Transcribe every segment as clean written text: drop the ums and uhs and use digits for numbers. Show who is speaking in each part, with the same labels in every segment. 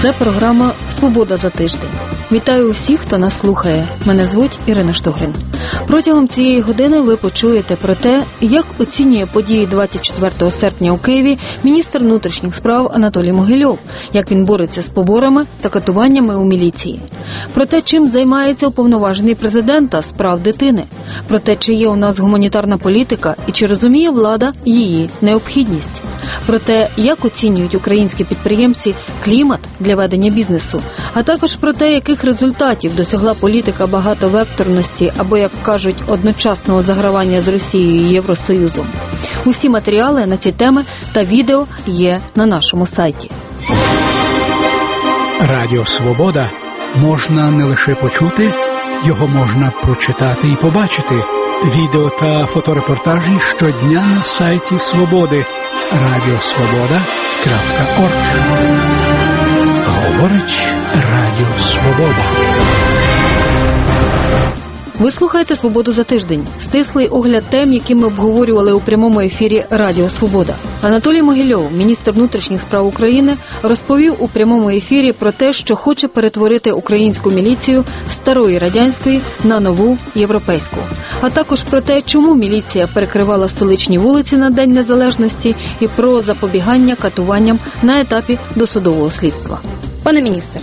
Speaker 1: Це програма «Свобода за тиждень». Вітаю усіх, хто нас слухає. Мене звуть Ірина Штогрин. Протягом цієї години ви почуєте про те, як оцінює події 24 серпня у Києві міністр внутрішніх справ Анатолій Могильов, як він бореться з поборами та катуваннями у міліції. Про те, чим займається уповноважений президента з прав дитини. Про те, чи є у нас гуманітарна політика і чи розуміє влада її необхідність. Про те, як оцінюють українські підприємці клімат для ведення бізнесу, а також про те, яких результатів досягла політика багатовекторності або, як кажуть, одночасного загравання з Росією і Євросоюзом. Усі матеріали на ці теми та відео є на нашому сайті.
Speaker 2: Радіо «Свобода» можна не лише почути, його можна прочитати і побачити. Відео та фоторепортажі щодня на сайті «Свободи» radiosvoboda.org. Говорить Радіо «Свобода».
Speaker 1: Ви слухаєте «Свободу за тиждень» – стислий огляд тем, які ми обговорювали у прямому ефірі Радіо «Свобода». Анатолій Могильов, міністр внутрішніх справ України, розповів у прямому ефірі про те, що хоче перетворити українську міліцію з старої радянської на нову європейську. А також про те, чому міліція перекривала столичні вулиці на День Незалежності і про запобігання катуванням на етапі досудового слідства.
Speaker 3: Пане міністр,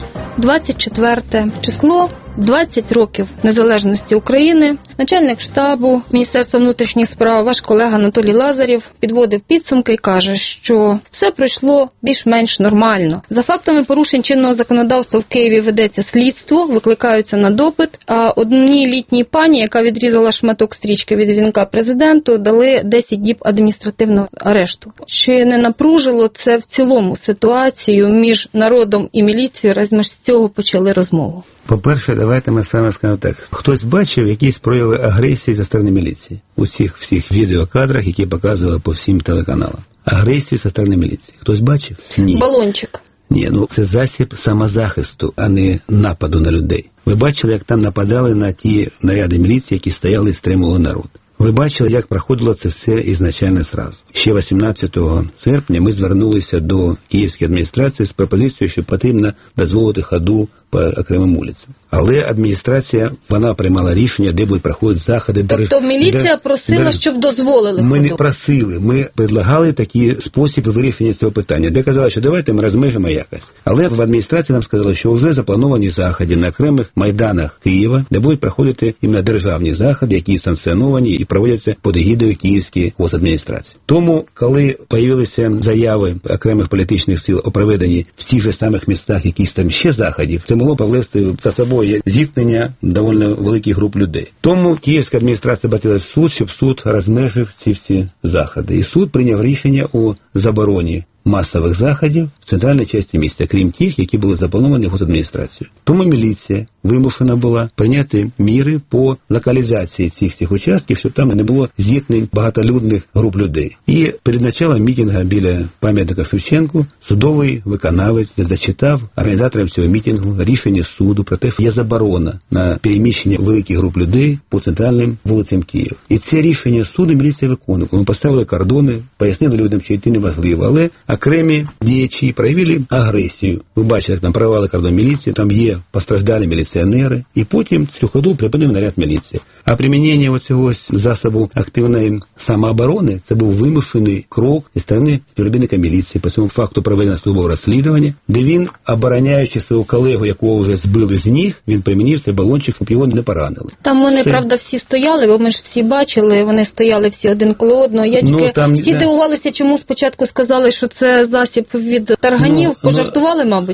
Speaker 3: 24 число, 20 років незалежності України. Начальник штабу Міністерства внутрішніх справ, ваш колега Анатолій Лазарєв, підводив підсумки і каже, що все пройшло більш-менш нормально. За фактами порушень чинного законодавства в Києві ведеться слідство, викликаються на допит, а одній літній пані, яка відрізала шматок стрічки від вінка президенту, дали 10 діб адміністративного арешту. Чи не напружило це в цілому ситуацію між народом і міліцією, раз ми з цього почали розмову?
Speaker 4: По-перше, давайте ми саме скажемо так. Хтось бачив якісь прояви агресії зі сторони міліції? У цих всіх відеокадрах, які показували по всім телеканалам. Агресію зі сторони міліції. Хтось бачив? Ні.
Speaker 3: Балончик.
Speaker 4: Ні, це засіб самозахисту, а не нападу на людей. Ви бачили, як там нападали на ті наряди міліції, які стояли і стримували народ. Ви бачили, як проходило це все ізначально зразу. Ще 18 серпня ми звернулися до Київської адміністрації з пропозицією, що потрібно дозволити ходу по окремим вулицям. Але адміністрація, вона приймала рішення, де будуть проходити заходи.
Speaker 3: Тобто міліція просила, щоб дозволили
Speaker 4: Ми
Speaker 3: ходу?
Speaker 4: Не просили, ми предлагали такі способи вирішення цього питання. Де казали, що давайте ми розмежимо якось. Але в адміністрації нам сказали, що вже заплановані заходи на окремих майданах Києва, де будуть проходити іменно державні заходи, які санкціоновані і проводяться під егідою Київської адміністрації. Тому, коли з'явилися заяви окремих політичних сил о проведенні в цих же самих містах якісь там ще заходів, це могло повлести за собою зіткнення доволі великих груп людей. Тому Київська адміністрація обратилась в суд, щоб суд розмежив ці всі заходи. І суд прийняв рішення у забороні масових заходів в центральній частині міста, крім тих, які були заплановані госадміністрацією. Тому міліція вимушена була прийняти міри по локалізації цих всіх участків, щоб там не було зіткнень багатолюдних груп людей. І перед началом мітингу біля пам'ятника Шевченку судовий виконавець зачитав організаторам цього мітингу рішення суду про те, що є заборона на переміщення великих груп людей по центральним вулицям Києва. І це рішення суду міліція виконувала. Ми поставили кордони, пояснили людям, що йти неможливо, але окремі діячі проявили агресію. Ви бачите, як там провали кордон міліції, там є постраждалі міліціонери, і потім цю ходу припинив наряд міліції. А примінення оцього засобу активної самооборони – це був вимушений крок зі сторони співробітника міліції по цьому факту проведення службового розслідування, де він, обороняючи свого колегу, якого вже збили з ніг, він примінив цей балончик, щоб його не поранили.
Speaker 3: Там вони, правда, всі стояли, бо ми ж всі бачили, вони стояли всі один коло одного. Я тільки всі дивувалися, чому спочатку сказали, що це засіб від тарганів, пожартували, мабуть?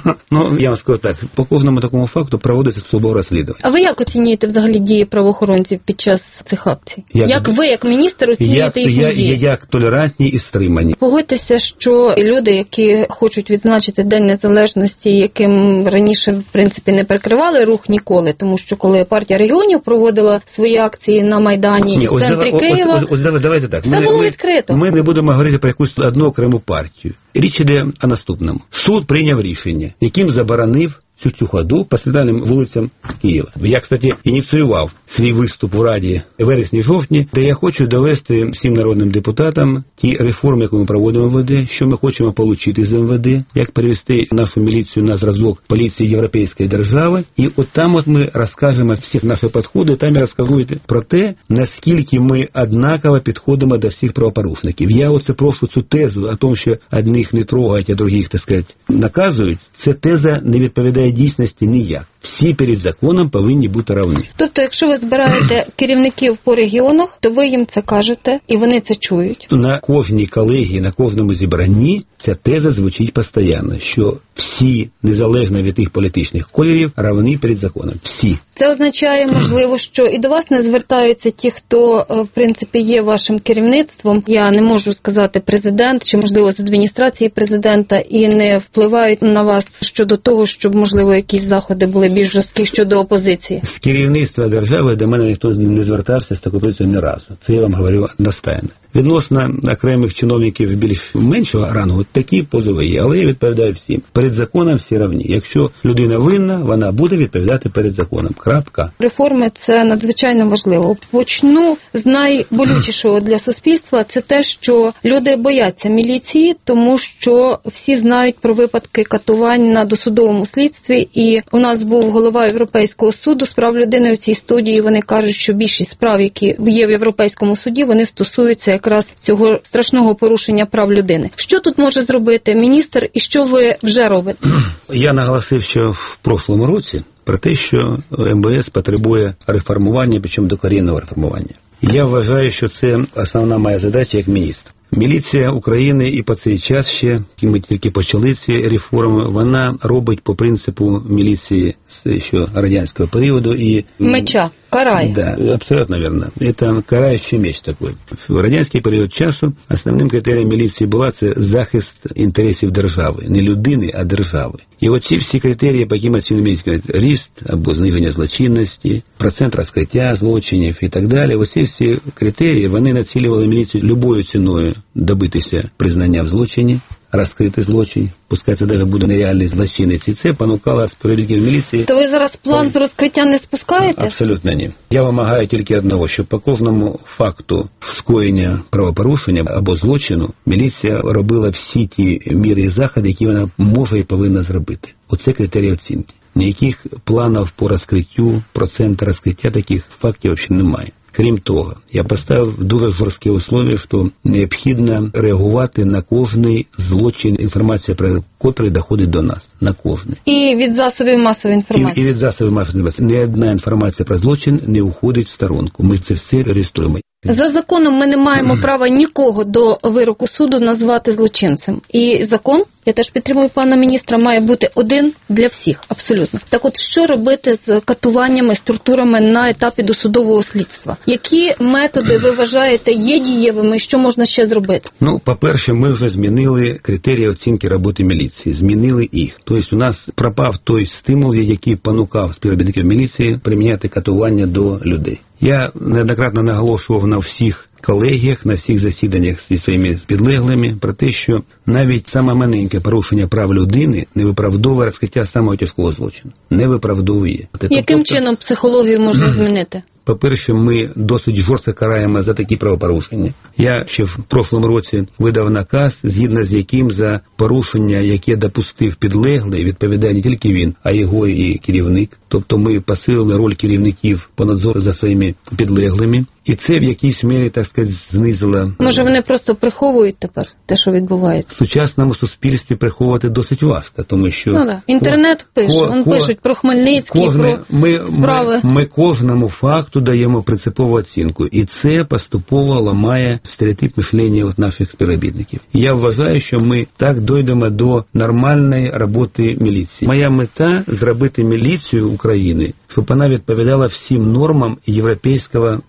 Speaker 4: Я вам скажу так, по кожному такому факту проводиться службове розслідування.
Speaker 3: А ви як оцінюєте взагалі дії правоохоронців під час цих акцій? Як ви, як міністр, оцінюєте їхні дії?
Speaker 4: Як толерантні і стримані.
Speaker 3: Погодьтеся, що люди, які хочуть відзначити День Незалежності, яким раніше, в принципі, не перекривали рух ніколи, тому що коли партія регіонів проводила свої акції на Майдані в центрі Києва,
Speaker 4: давайте так.
Speaker 3: Все було відкрито.
Speaker 4: Ми не будемо говорити про якусь одну окрему партію. Річ іде о наступному. Суд прийняв рішення, яким заборонив цю ходу по центральним вулицям Києва. Я, кстати, ініціював свій виступ у Раді вересні-жовтні, де я хочу довести всім народним депутатам ті реформи, які ми проводимо в МВД, що ми хочемо отримати з МВД, як перевести нашу міліцію на зразок поліції європейської держави. І от там ми розкажемо всі наші підходи, там я розкажу про те, наскільки ми однаково підходимо до всіх правопорушників. Я оце прошу цю тезу о тому, що одних не трогають, а других, так сказати, наказують. Ця теза не відповідає дійсності ніяк. Всі перед законом повинні бути рівні.
Speaker 3: Тобто, якщо ви збираєте керівників по регіонах, то ви їм це кажете, і вони це чують?
Speaker 4: На кожній колегії, на кожному зібранні ця теза звучить постійно, що всі, незалежно від їх політичних кольорів, рівні перед законом. Всі.
Speaker 3: Це означає, можливо, що і до вас не звертаються ті, хто, в принципі, є вашим керівництвом. Я не можу сказати президент, чи, можливо, з адміністрації президента, і не впливають на вас щодо того, щоб, можливо, якісь заходи були більш жорсткі щодо опозиції.
Speaker 4: З керівництва держави до мене ніхто не звертався з такою позицією ні разу. Це я вам говорю настайно. Відносно окремих чиновників більш меншого рангу, такі позови є, але я відповідаю всім. Перед законом всі рівні. Якщо людина винна, вона буде відповідати перед законом. Крапка.
Speaker 3: Реформи – це надзвичайно важливо. Почну з найболючішого для суспільства. Це те, що люди бояться міліції, тому що всі знають про випадки катувань на досудовому слідстві. І у нас був голова Європейського суду з прав людини в цій студії. Вони кажуть, що більшість справ, які є в Європейському суді, вони стосуються якраз цього страшного порушення прав людини. Що тут може зробити міністр і що ви вже робите?
Speaker 4: Я наголосив, що в прошлому році про те, що МВС потребує реформування, причому докорінного реформування. Я вважаю, що це основна моя задача як міністр. Міліція України і по цей час ще, і ми тільки почали ці реформи, вона робить по принципу міліції ще радянського періоду. І
Speaker 3: меча, карає.
Speaker 4: Да, абсолютно верно. Это карающий меч такой. В радянський період часу основним критерієм міліції була це захист інтересів держави. Не людини, а держави. І оці всі критерії, по яким оцінюють ріст або зниження злочинності, процент розкриття злочинів і так далі, оці всі критерії, вони націлювали міліцію любою ціною добитися признання в злочині, розкрити злочин, пускай це навіть буде нереальний злочинець. І це понукало співробітників міліції.
Speaker 3: То ви зараз план з розкриття не спускаєте?
Speaker 4: Абсолютно ні. Я вимагаю тільки одного, щоб по кожному факту скоєння правопорушення або злочину міліція робила всі ті міри і заходи, які вона може і повинна зробити. Оце критерії оцінки. Ніяких планів по розкриттю, проценту розкриття таких фактів взагалі немає. Крім того, я поставив дуже жорсткі условия, що необхідно реагувати на кожний злочин, інформація про котрий доходить до нас, на кожний.
Speaker 3: І від засобів масової інформації.
Speaker 4: І від засобів масової інформації. Ні одна інформація про злочин не уходить в сторонку. Ми це все реєструємо.
Speaker 3: За законом ми не маємо права нікого до вироку суду назвати злочинцем. І закон, я теж підтримую пана міністра, має бути один для всіх, абсолютно. Так от, що робити з катуваннями, з тортурами на етапі досудового слідства? Які методи, ви вважаєте, є дієвими, що можна ще зробити?
Speaker 4: Ну, по-перше, ми вже змінили критерії оцінки роботи міліції, змінили їх. Тобто у нас пропав той стимул, який понукав співробітників міліції приміняти катування до людей. Я неоднократно наголошував на всіх колегіях, на всіх засіданнях зі своїми підлеглими про те, що навіть саме маленьке порушення прав людини не виправдовує розкриття самого тяжкого злочину. Не виправдовує.
Speaker 3: Яким чином психологію можна змінити?
Speaker 4: По-перше, ми досить жорстко караємо за такі правопорушення. Я ще в прошлому році видав наказ, згідно з яким за порушення, яке допустив підлеглий, відповідає не тільки він, а його і керівник. Тобто ми посилили роль керівників по надзору за своїми підлеглими. І це в якійсь мірі, так сказати, знизило...
Speaker 3: Може, вони просто приховують тепер те, що відбувається?
Speaker 4: В сучасному суспільстві приховувати досить важко, тому що...
Speaker 3: Ну, да. Інтернет пише, пишуть про Хмельницький, про справи.
Speaker 4: Ми кожному факту даємо принципову оцінку, і це поступово ламає стереотип мислення от наших співробітників. Я вважаю, що ми так дійдемо до нормальної роботи міліції. Моя мета – зробити міліцію України, щоб вона відповідала всім нормам європейського правоохоронного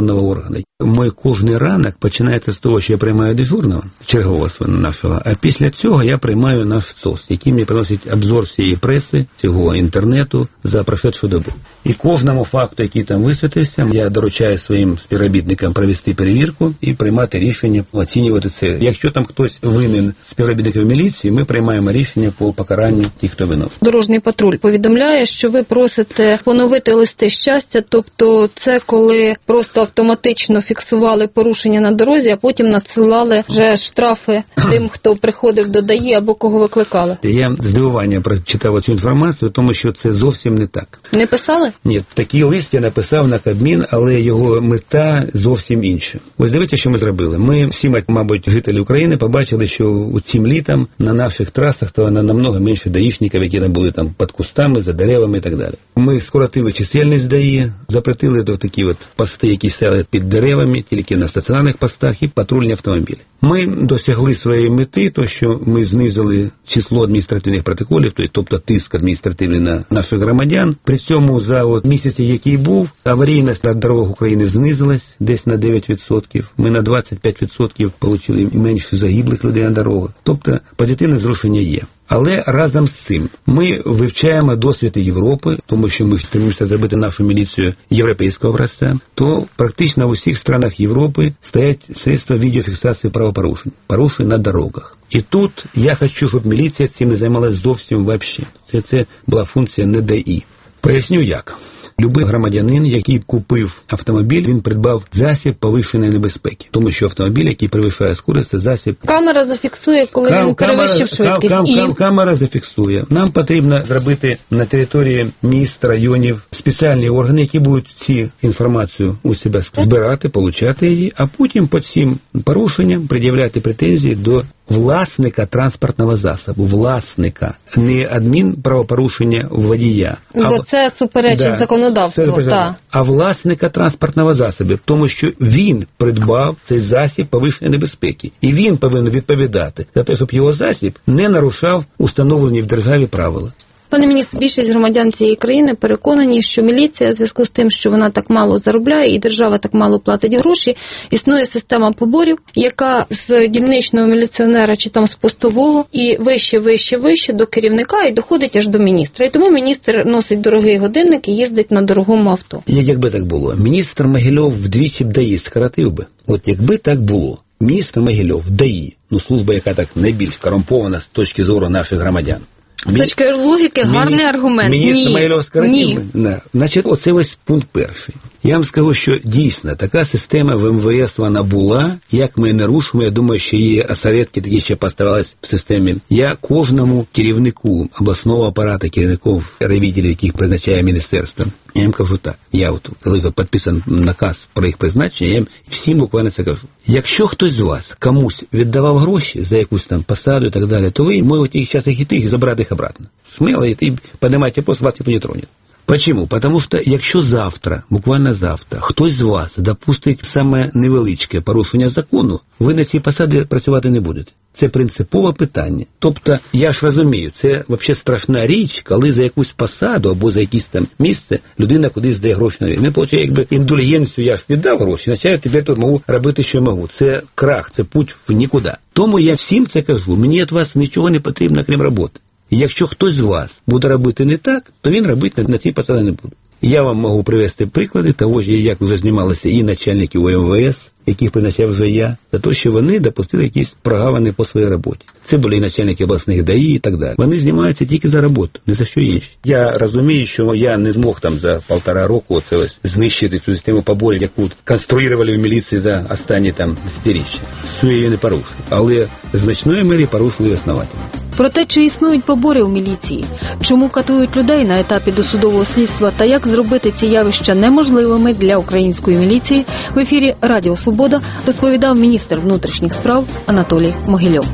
Speaker 4: правоохоронного органу. Мой кожний ранок починається з того, що я приймаю дежурного, чергового нашого, а після цього я приймаю наш СОС, який мені приносить обзор всієї преси, цього інтернету за прошедшу добу. І кожному факту, який там висвітився, я доручаю своїм співробітникам провести перевірку і приймати рішення, оцінювати це. Якщо там хтось винен з співробітників міліції, ми приймаємо рішення по покаранню тих, хто винен.
Speaker 3: Дорожній патруль повідомляє, що ви просите поновити листи щастя, тобто це коли просто автоматично фіксували порушення на дорозі, а потім надсилали вже штрафи тим, хто приходив до ДАІ або кого викликали.
Speaker 4: Я здивування прочитав цю інформацію, тому що це зовсім не так.
Speaker 3: Не писали?
Speaker 4: Ні, такий лист я написав на Кабмін, але його мета зовсім інша. Ось дивіться, що ми зробили. Ми всі, мабуть, жителі України побачили, що цим літом на наших трасах то намного менше даїшників, які там були там під кустами, за деревами і так далі. Ми скоротили чисельність ДАІ, запретили до такі от пости, які стояли під деревами, тільки на стаціонарних постах і патрульні автомобілі. Ми досягли своєї мети, то що ми знизили число адміністративних протоколів, тобто тиск адміністративний на наших громадян. При цьому за місяці, який був, аварійність на дорогах України знизилась десь на 9%. Ми на 25% отримали менше загиблих людей на дорогах. Тобто позитивне зрушення є. Але разом з цим ми вивчаємо досвід Європи, тому що ми стремимося зробити нашу міліцію європейського образця, то практично в усіх странах Європи стоять средства відеофіксації правопорушень, порушень на дорогах. І тут я хочу, щоб міліція цим не займалася зовсім взагалі. Це була функція не ДАІ. Поясню як. Любий громадянин, який купив автомобіль, він придбав засіб повищеної небезпеки. Тому що автомобіль, який перевищує скорість, це засіб...
Speaker 3: Камера зафіксує, коли він перевищив швидкість.
Speaker 4: Камера зафіксує. Нам потрібно зробити на території міст, районів спеціальні органи, які будуть цю інформацію у себе збирати, получати її, а потім по цим порушенням пред'являти претензії до власника транспортного засобу, власника, не адмінправопорушення водія.
Speaker 3: Бо це суперечить законодавству.
Speaker 4: А власника транспортного засобу, тому що він придбав цей засіб повищеної небезпеки. І він повинен відповідати за те, щоб його засіб не нарушав установлені в державі правила.
Speaker 3: Пане міністр, більшість громадян цієї країни переконані, що міліція, в зв'язку з тим, що вона так мало заробляє і держава так мало платить гроші, існує система поборів, яка з дільничного міліціонера чи там з постового і вище до керівника і доходить аж до міністра. І тому міністр носить дорогий годинник і їздить на дорогому авто.
Speaker 4: Якби так було, міністр Могильов вдвічі б ДАІ скоротив би. От якби так було, міністр Могильов, ДАІ, служба, яка так найбільш корумпована з точки зору наших громадян.
Speaker 3: З точки логіки гарний аргумент.
Speaker 4: Міністр Могильов скоротив?
Speaker 3: Ні.
Speaker 4: Значить, оце ось пункт перший. Я вам скажу, що дійсно така система в МВС вона була, як ми не рушимо, я думаю, що її осередки такі ще поставились в системі. Я кожному керівнику обласного апарату, керівників ревідділів, яких призначає міністерство, я їм кажу так, коли підписаний наказ про їх призначення, я їм всім буквально це кажу. Якщо хтось з вас комусь віддавав гроші за якусь там посаду і так далі, то ви можете їх зараз йти і забрати їх обратно. Смело йти, піднімайте пост, вас ніхто не троне. Почему? Потому що якщо завтра, буквально завтра, хтось з вас допустить саме невеличке порушення закону, ви на цій посаді працювати не будете. Це принципове питання. Тобто, я ж розумію, це взагалі страшна річ, коли за якусь посаду або за якесь там місце людина кудись здає гроші на війну. Ми, виходить, якби індульгенцію я ж віддав гроші, значить, тепер тут можу робити, що можу. Це крах, це путь в нікуди. Тому я всім це кажу, мені від вас нічого не потрібно, крім роботи. І якщо хтось з вас буде робити не так, то він робити на цій посаді не буде. Я вам можу привести приклади того, як вже знімалися і начальники МВС, яких призначав вже я, за те, що вони допустили якісь прогавини по своїй роботі. Це були і начальники обласних ДАІ і так далі. Вони знімаються тільки за роботу, не за що інше. Я розумію, що я не змог там за 1,5 року знищити цю систему поборів, яку конструювали в міліції за останні там десятиріччя. Всю її не порушив. Але в значної мірі порушили основательно.
Speaker 1: Про те, чи існують побори у міліції, чому катують людей на етапі досудового слідства та як зробити ці явища неможливими для української міліції, в ефірі Радіо Свобода розповідав міністр внутрішніх справ Анатолій Могильов.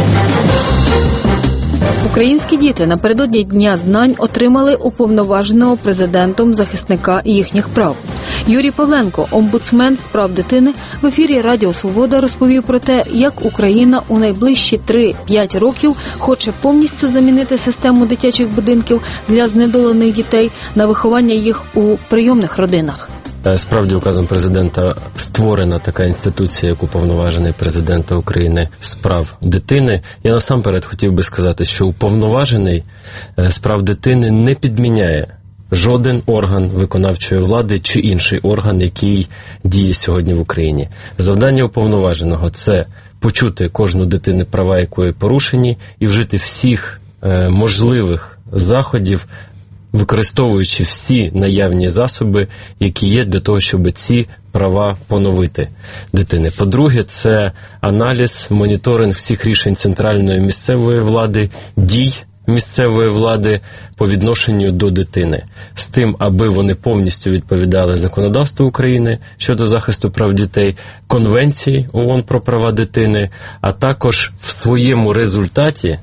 Speaker 1: Українські діти напередодні Дня знань отримали уповноваженого президентом захисника їхніх прав. Юрій Павленко, омбудсмен з прав дитини, в ефірі Радіо Свобода розповів про те, як Україна у найближчі 3-5 років хоче повністю замінити систему дитячих будинків для знедолених дітей на виховання їх у прийомних родинах.
Speaker 5: Справді, указом президента створена така інституція, як уповноважений президента України з прав дитини. Я насамперед хотів би сказати, що уповноважений з прав дитини не підміняє жоден орган виконавчої влади чи інший орган, який діє сьогодні в Україні. Завдання уповноваженого – це почути кожну дитину, права якої порушені, і вжити всіх можливих заходів, використовуючи всі наявні засоби, які є для того, щоб ці права поновити дитини. По-друге, це аналіз, моніторинг всіх рішень центральної місцевої влади, дій місцевої влади по відношенню до дитини, з тим, аби вони повністю відповідали законодавству України щодо захисту прав дітей, Конвенції ООН про права дитини, а також в своєму результаті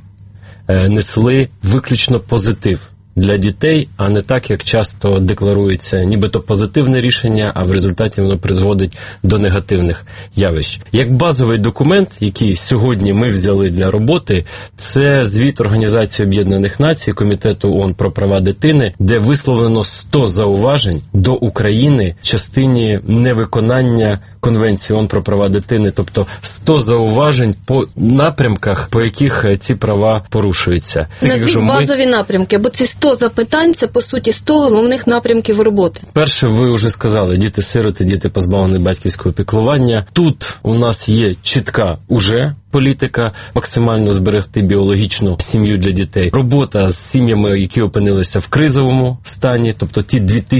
Speaker 5: несли виключно позитив для дітей, а не так, як часто декларується нібито позитивне рішення, а в результаті воно призводить до негативних явищ. Як базовий документ, який сьогодні ми взяли для роботи, це звіт Організації Об'єднаних Націй, Комітету ООН про права дитини, де висловлено 100 зауважень до України в частині невиконання Конвенції ООН про права дитини, тобто 100 зауважень по напрямках, по яких ці права порушуються.
Speaker 3: Назвіть базові напрямки, бо ці 100 запитань – це, по суті, 100 головних напрямків роботи.
Speaker 5: Перше, ви вже сказали, діти-сироти, діти позбавлені батьківського піклування. Тут у нас є чітка уже політика максимально зберегти біологічну сім'ю для дітей. Робота з сім'ями, які опинилися в кризовому стані, тобто ті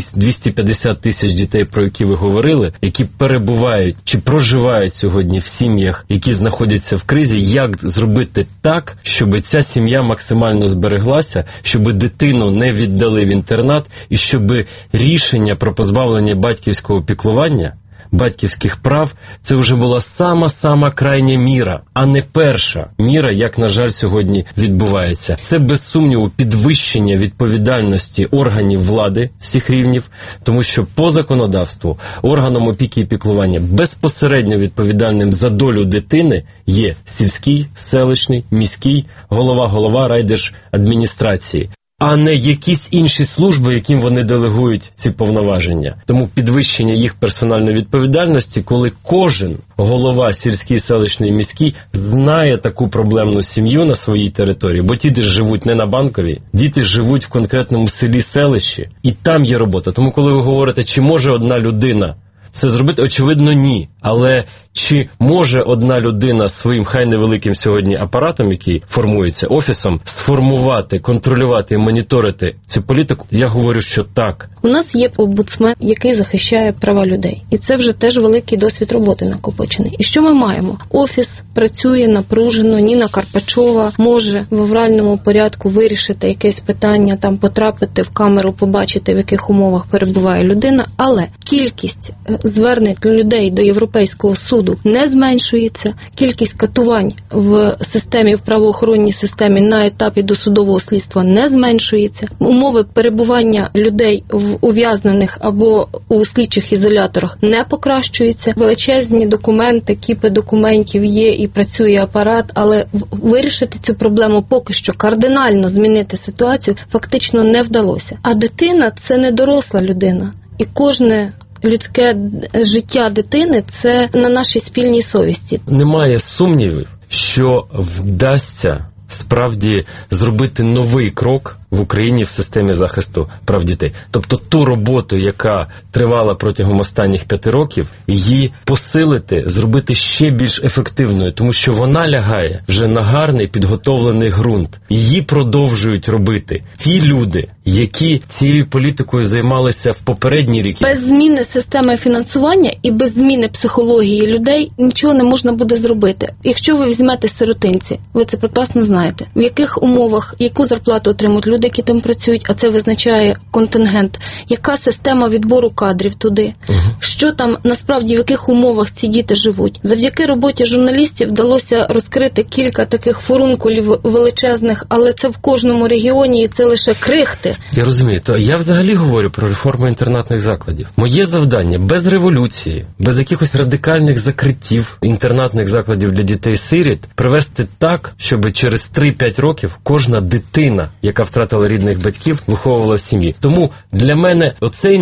Speaker 5: 250 тисяч дітей, про які ви говорили, які перебувають чи проживають сьогодні в сім'ях, які знаходяться в кризі, як зробити так, щоб ця сім'я максимально збереглася, щоб дитину не віддали в інтернат і щоб рішення про позбавлення батьківського піклування, батьківських прав, це вже була сама крайня міра, а не перша міра, як, на жаль, сьогодні відбувається. Це, без сумніву, підвищення відповідальності органів влади всіх рівнів, тому що по законодавству органом опіки і піклування безпосередньо відповідальним за долю дитини є сільський, селищний, міський голова райдержадміністрації, а не якісь інші служби, яким вони делегують ці повноваження. Тому підвищення їх персональної відповідальності, коли кожен голова сільський, селищний, міський знає таку проблемну сім'ю на своїй території, бо діти живуть не на Банковій, діти живуть в конкретному селі, селищі, і там є робота. Тому коли ви говорите, чи може одна людина все зробити, очевидно, ні. Але чи може одна людина своїм хай невеликим сьогодні апаратом, який формується, офісом, сформувати, контролювати і моніторити цю політику? Я говорю, що так.
Speaker 3: У нас є омбудсмен, який захищає права людей. І це вже теж великий досвід роботи накопичений. І що ми маємо? Офіс працює напружено, Ніна Карпачова може в авральному порядку вирішити якесь питання, там потрапити в камеру, побачити, в яких умовах перебуває людина, але кількість звернень людей до Європейського суду не зменшується, кількість катувань в системі, в правоохоронній системі на етапі досудового слідства не зменшується, умови перебування людей в ув'язнених або у слідчих ізоляторах не покращуються, величезні документи, кіпи документів є і працює апарат, але вирішити цю проблему поки що кардинально змінити ситуацію фактично не вдалося. А дитина – це не доросла людина. І кожне людське життя дитини – це на нашій спільній совісті.
Speaker 5: Немає сумнівів, що вдасться справді зробити новий крок в Україні в системі захисту прав дітей. Тобто ту роботу, яка тривала протягом останніх 5 років, її посилити, зробити ще більш ефективною, тому що вона лягає вже на гарний підготовлений ґрунт. Її продовжують робити ті люди, які цією політикою займалися в попередні роки.
Speaker 3: Без зміни системи фінансування і без зміни психології людей нічого не можна буде зробити. Якщо ви візьмете сиротинці, ви це прекрасно знаєте, в яких умовах, яку зарплату отримують люди, які там працюють, а це визначає контингент, яка система відбору кадрів туди, що там насправді в яких умовах ці діти живуть. Завдяки роботі журналістів вдалося розкрити кілька таких фурункулів величезних, але це в кожному регіоні і це лише крихти.
Speaker 5: Я розумію, то я взагалі говорю про реформу інтернатних закладів. Моє завдання без революції, без якихось радикальних закриттів інтернатних закладів для дітей-сиріт привести так, щоб через 3-5 років кожна дитина, яка втратила втратили рідних батьків, виховувала в сім'ї. Тому для мене оцей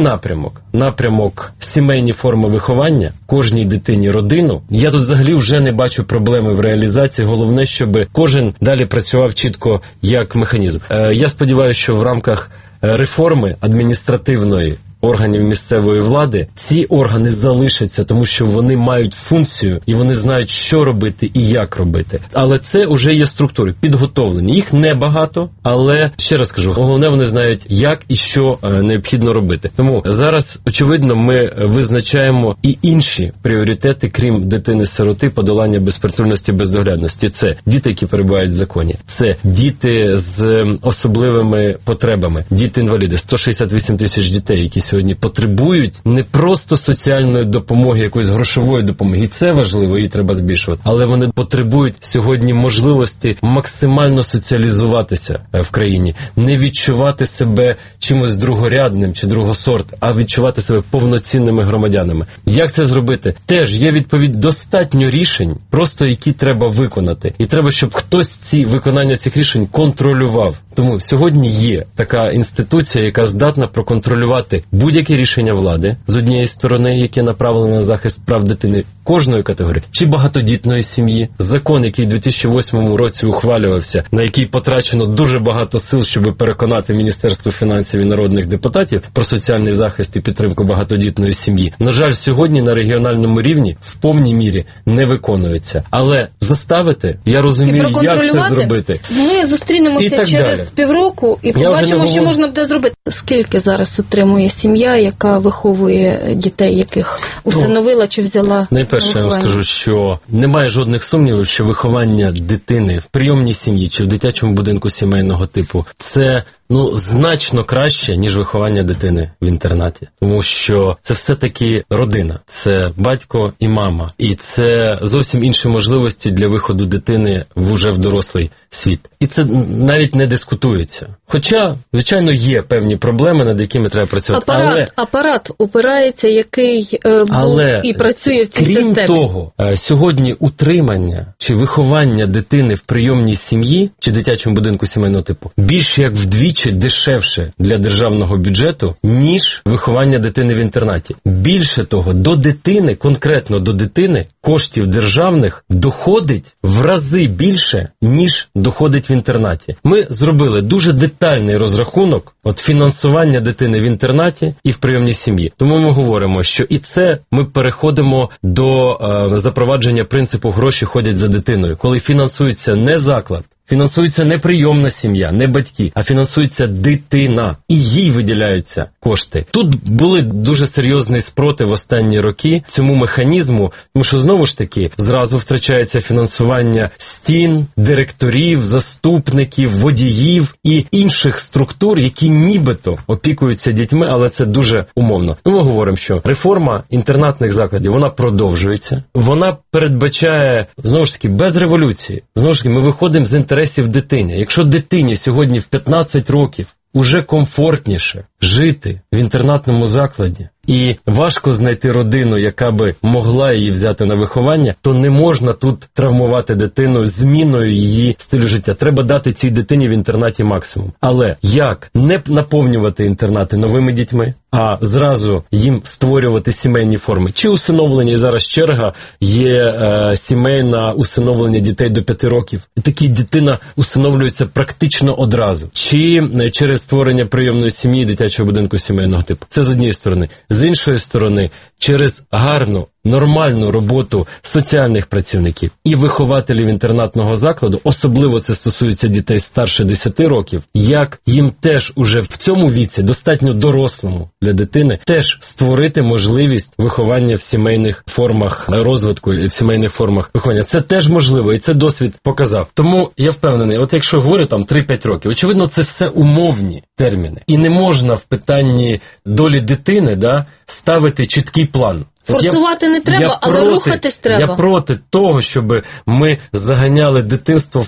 Speaker 5: напрямок сімейні форми виховання, кожній дитині родину, я тут взагалі вже не бачу проблеми в реалізації. Головне, щоб кожен далі працював чітко як механізм. Я сподіваюся, що в рамках реформи адміністративної органів місцевої влади, ці органи залишаться, тому що вони мають функцію і вони знають, що робити і як робити. Але це вже є структури, підготовлені. Їх небагато, але, ще раз кажу, головне, вони знають, як і що необхідно робити. Тому зараз, очевидно, ми визначаємо і інші пріоритети, крім дитини-сироти, подолання безпритульності, бездоглядності. Це діти, які перебувають в законі. Це діти з особливими потребами, діти-інваліди, 168 тисяч дітей, які сьогодні потребують не просто соціальної допомоги, якоїсь грошової допомоги, і це важливо, її треба збільшувати, але вони потребують сьогодні можливості максимально соціалізуватися в країні, не відчувати себе чимось другорядним чи другосорт, а відчувати себе повноцінними громадянами. Як це зробити? Теж є достатньо рішень, просто які треба виконати. І треба, щоб хтось виконання цих рішень контролював. Тому сьогодні є така інституція, яка здатна проконтролювати будь-які рішення влади, з однієї сторони, які направлені на захист прав дитини кожної категорії, чи багатодітної сім'ї. Закон, який у 2008 році ухвалювався, на який потрачено дуже багато сил, щоб переконати Міністерство фінансів і народних депутатів про соціальний захист і підтримку багатодітної сім'ї. На жаль, сьогодні на регіональному рівні в повній мірі не виконується. Але заставити, я розумію, як це зробити.
Speaker 3: Ми зустрінемося через півроку і побачимо, що можна буде зробити. Скільки зараз утримує сім'я, яка виховує дітей, яких усиновила чи взяла?
Speaker 5: Найперше, я вам скажу, що немає жодних сумнівів, що виховання дитини в прийомній сім'ї чи в дитячому будинку сімейного типу – це значно краще, ніж виховання дитини в інтернаті. Тому що це все-таки родина. Це батько і мама. І це зовсім інші можливості для виходу дитини вже в дорослий світ. І це навіть не дискутується. Хоча, звичайно, є певні проблеми, над якими треба працювати.
Speaker 3: Апарат упирається, який був і працює в цій системі.
Speaker 5: Крім того, сьогодні утримання чи виховання дитини в прийомній сім'ї чи дитячому будинку сімейного типу більше як вдвічі дешевше для державного бюджету, ніж виховання дитини в інтернаті. Більше того, до дитини, конкретно до дитини, коштів державних доходить в рази більше, ніж доходить в інтернаті. Ми зробили дуже детальний розрахунок фінансування дитини в інтернаті і в прийомній сім'ї. Тому ми говоримо, що і це ми переходимо до запровадження принципу «гроші ходять за дитиною», коли фінансується не заклад, фінансується не прийомна сім'я, не батьки, а фінансується дитина. І їй виділяються кошти. Тут були дуже серйозний спротив останні роки цьому механізму, тому що, знову ж таки, зразу втрачається фінансування стін, директорів, заступників, водіїв і інших структур, які нібито опікуються дітьми, але це дуже умовно. Ми говоримо, що реформа інтернатних закладів, вона продовжується. Вона передбачає, знову ж таки, без революції. Знову ж таки, ми виходимо з інтересів дитини. Якщо дитині сьогодні в 15 років уже комфортніше жити в інтернатному закладі і важко знайти родину, яка би могла її взяти на виховання, то не можна тут травмувати дитину зміною її стилю життя. Треба дати цій дитині в інтернаті максимум. Але як не наповнювати інтернати новими дітьми, а зразу їм створювати сімейні форми? Чи усиновлення, і зараз черга є сімейне усиновлення дітей до 5 років. І такі дитина усиновлюється практично одразу. Чи через створення прийомної сім'ї, дитячого будинку сімейного типу. Це з однієї сторони. З іншої сторони, через гарну, нормальну роботу соціальних працівників і вихователів інтернатного закладу, особливо це стосується дітей старше 10 років, як їм теж уже в цьому віці, достатньо дорослому для дитини, теж створити можливість виховання в сімейних формах розвитку, в сімейних формах виховання. Це теж можливо, і це досвід показав. Тому я впевнений, якщо говорю 3-5 років, очевидно, це все умовні терміни. І не можна в питанні долі дитини, ставити чіткий план.
Speaker 3: Форсувати не треба, але рухатись треба.
Speaker 5: Я проти того, щоб ми заганяли дитинство в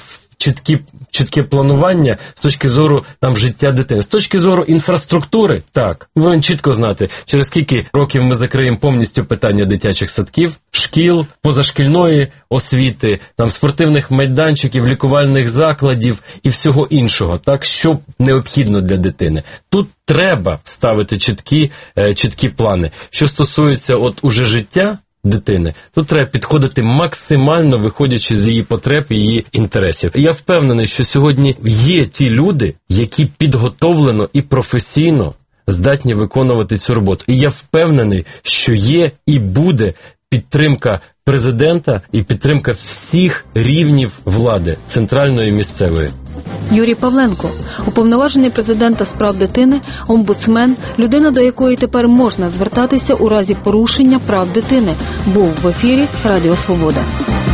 Speaker 5: чітке планування з точки зору там життя дитини. З точки зору інфраструктури, так, ми повинні чітко знати, через скільки років ми закриємо повністю питання дитячих садків, шкіл, позашкільної освіти, там спортивних майданчиків, лікувальних закладів і всього іншого, так, що необхідно для дитини. Тут треба ставити чіткі плани. Що стосується уже життя дитини, тут треба підходити максимально виходячи з її потреб і її інтересів. Я впевнений, що сьогодні є ті люди, які підготовлено і професійно здатні виконувати цю роботу. І я впевнений, що є і буде підтримка президента і підтримка всіх рівнів влади, центральної і місцевої.
Speaker 1: Юрій Павленко, уповноважений президента з прав дитини, омбудсмен, людина, до якої тепер можна звертатися у разі порушення прав дитини, був в ефірі Радіо Свобода.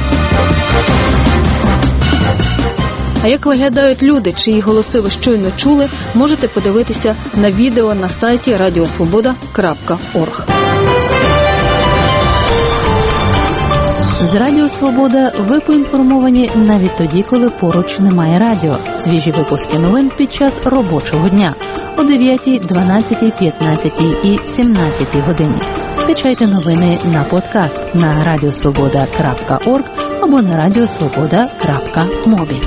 Speaker 1: А як виглядають люди, чиї голоси ви щойно чули, можете подивитися на відео на сайті radiosvoboda.org.
Speaker 6: З Радіо Свобода ви поінформовані навіть тоді, коли поруч немає радіо. Свіжі випуски новин під час робочого дня о 9, 12, 15 і 17 годині. Скачайте новини на подкаст на radiosvoboda.org або на radiosvoboda.mobi.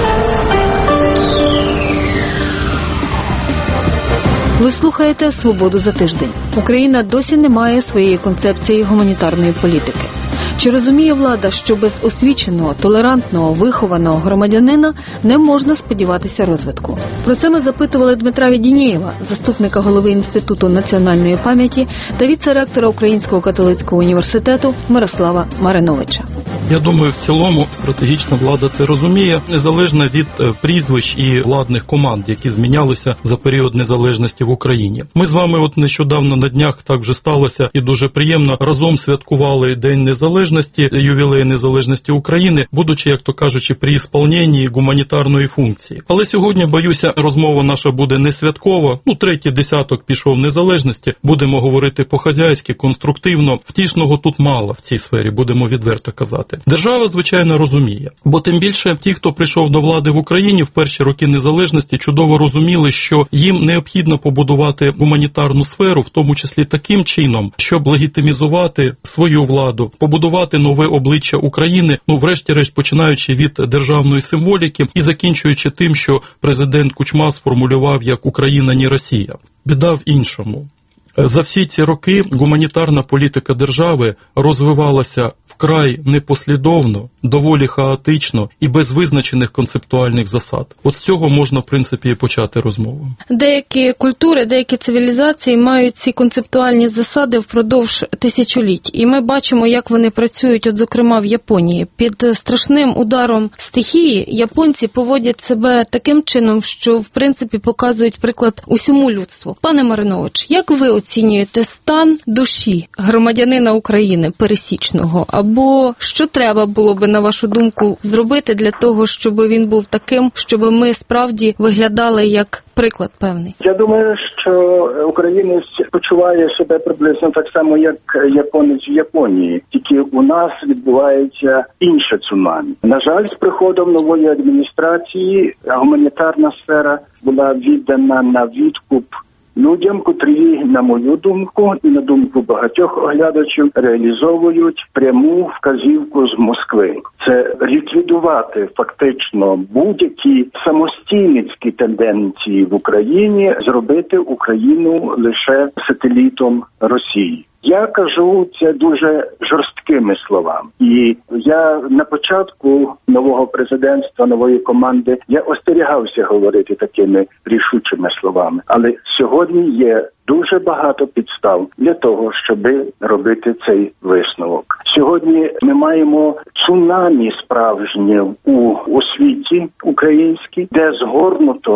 Speaker 1: Ви слухаєте «Свободу за тиждень». Україна досі не має своєї концепції гуманітарної політики. Чи розуміє влада, що без освіченого, толерантного, вихованого громадянина не можна сподіватися розвитку? Про це ми запитували Дмитра Відінєєва, заступника голови Інституту національної пам'яті та віце-ректора Українського католицького університету Мирослава Мариновича.
Speaker 7: Я думаю, в цілому стратегічна влада це розуміє, незалежно від прізвищ і владних команд, які змінялися за період незалежності в Україні. Ми з вами нещодавно на днях, так вже сталося, і дуже приємно, разом святкували День Незалежності, ювілей Незалежності України, будучи, як то кажучи, при ісполненні гуманітарної функції. Але сьогодні, боюся, розмова наша буде не святкова, третій десяток пішов незалежності, будемо говорити по-хазяйськи, конструктивно, втішного тут мало в цій сфері, будемо відверто казати. Держава, звичайно, розуміє, бо тим більше ті, хто прийшов до влади в Україні в перші роки незалежності, чудово розуміли, що їм необхідно побудувати гуманітарну сферу, в тому числі таким чином, щоб легітимізувати свою владу, побудувати нове обличчя України, врешті-решт починаючи від державної символіки і закінчуючи тим, що президент Кучма сформулював як «Україна, не Росія». Біда в іншому. За всі ці роки гуманітарна політика держави розвивалася вкрай непослідовно, доволі хаотично і без визначених концептуальних засад. От з цього можна, в принципі, і почати розмову.
Speaker 3: Деякі культури, деякі цивілізації мають ці концептуальні засади впродовж тисячоліть. І ми бачимо, як вони працюють, зокрема, в Японії. Під страшним ударом стихії японці поводять себе таким чином, що, в принципі, показують приклад усьому людству. Пане Маринович, як ви оцінюєте стан душі громадянина України пересічного? Або що треба було би, на вашу думку, зробити для того, щоб він був таким, щоб ми справді виглядали як приклад певний?
Speaker 8: Я думаю, що українець почуває себе приблизно так само, як японець в Японії. Тільки у нас відбувається інше цунамі. На жаль, з приходом нової адміністрації гуманітарна сфера була віддана на відкуп людям, котрі, на мою думку, і на думку багатьох оглядачів, реалізовують пряму вказівку з Москви. Це ліквідувати фактично будь-які самостійницькі тенденції в Україні, зробити Україну лише сателітом Росії. Я кажу це дуже жорсткими словами. І я на початку нового президентства, нової команди, я остерігався говорити такими рішучими словами. Але сьогодні є дуже багато підстав для того, щоб робити цей висновок. Сьогодні ми маємо цунамі справжнє у освіті українській, де згорнуто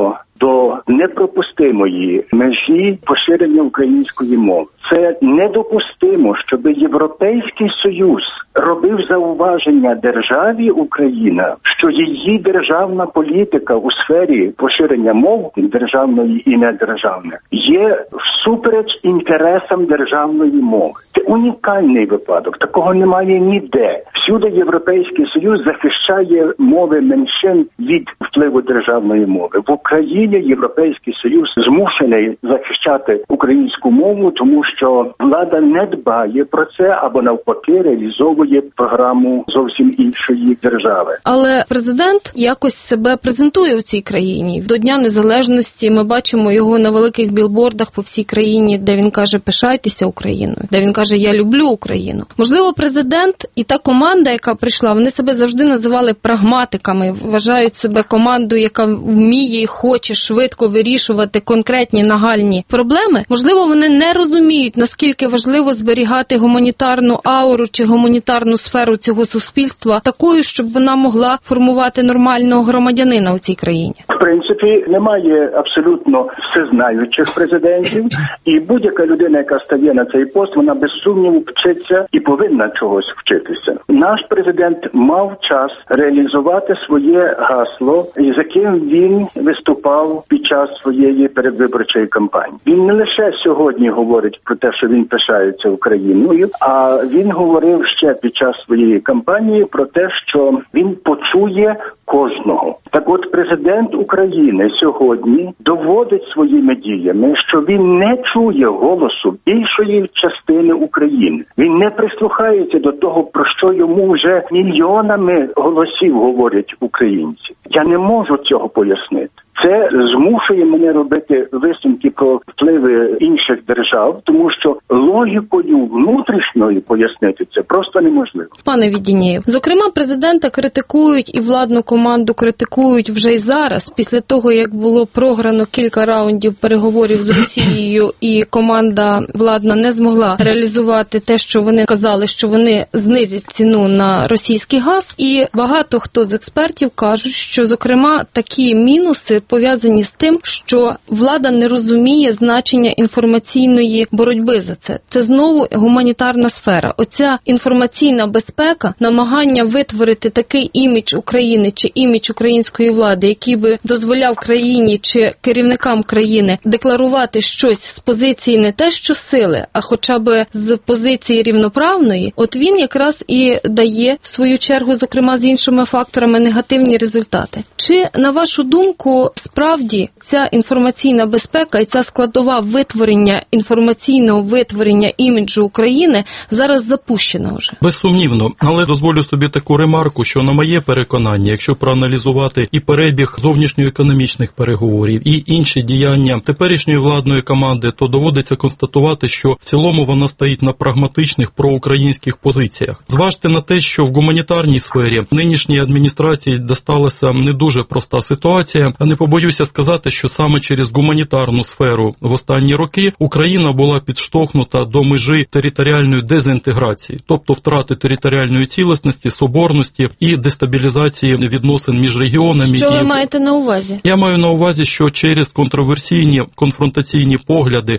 Speaker 8: до непропустимої межі поширення української мови. Це недопустимо, щоб Європейський Союз робив зауваження державі Україна, що її державна політика у сфері поширення мов державної і недержавної є всупереч інтересам державної мови. Це унікальний випадок. Такого немає ніде. Всюди Європейський Союз захищає мови меншин від впливу державної мови. В Україні Європейський Союз змушений захищати українську мову, тому що влада не дбає про це або навпаки реалізовує програму зовсім іншої держави.
Speaker 3: Але президент якось себе презентує у цій країні. До Дня Незалежності ми бачимо його на великих білбордах по всій країні, де він каже «пишайтеся Україною», де він каже «я люблю Україну». Можливо, президент і та команда, яка прийшла, вони себе завжди називали прагматиками, вважають себе командою, яка вміє і хоче швидко вирішувати конкретні нагальні проблеми. Можливо, вони не розуміють, наскільки важливо зберігати гуманітарну ауру чи гуманітарну сферу цього суспільства такою, щоб вона могла формувати нормального громадянина у цій країні.
Speaker 8: В принципі, немає абсолютно всезнаючих президентів, і будь-яка людина, яка стає на цей пост, вона без сумніву вчиться і повинна чогось вчитися. Наш президент мав час реалізувати своє гасло, з яким він виступав під час своєї передвиборчої кампанії. Він не лише сьогодні говорить про те, що він пишається Україною, а він говорив ще під час своєї кампанії про те, що він почує кожного. Так от президент України сьогодні доводить своїми діями, що він не чує голосу більшої частини України. Він не прислухається до того, про що йому вже мільйонами голосів говорять українці. Я не можу цього пояснити. Це змушує мене робити висновки про впливи інших держав, тому що логікою внутрішньою пояснити це просто неможливо.
Speaker 3: Пане Відінєєв, зокрема, президента критикують і владну команду критикують вже й зараз, після того, як було програно кілька раундів переговорів з Росією, і команда владна не змогла реалізувати те, що вони казали, що вони знизять ціну на російський газ. І багато хто з експертів кажуть, що, зокрема, такі мінуси пов'язані з тим, що влада не розуміє значення інформаційної боротьби за це. Це знову гуманітарна сфера. Оця інформаційна безпека, намагання витворити такий імідж України чи імідж української влади, який би дозволяв країні чи керівникам країни декларувати щось з позиції не те, що сили, а хоча б з позиції рівноправної, от він якраз і дає, в свою чергу, зокрема з іншими факторами, негативні результати. Чи, на вашу думку, справді ця інформаційна безпека і ця складова інформаційного витворення іміджу України зараз запущена вже?
Speaker 7: Безсумнівно, але дозволю собі таку ремарку, що на моє переконання, якщо проаналізувати і перебіг зовнішньоекономічних переговорів, і інші діяння теперішньої владної команди, то доводиться констатувати, що в цілому вона стоїть на прагматичних проукраїнських позиціях. Зважте на те, що в гуманітарній сфері нинішній адміністрації досталася не дуже проста ситуація, а не побоюся сказати, що саме через гуманітарну сферу в останні роки Україна була підштовхнута до межі територіальної дезінтеграції, тобто втрати територіальної цілісності, соборності і дестабілізації відносин між регіонами.
Speaker 3: Що ви маєте на увазі?
Speaker 7: Я маю на увазі, що через контроверсійні, конфронтаційні погляди,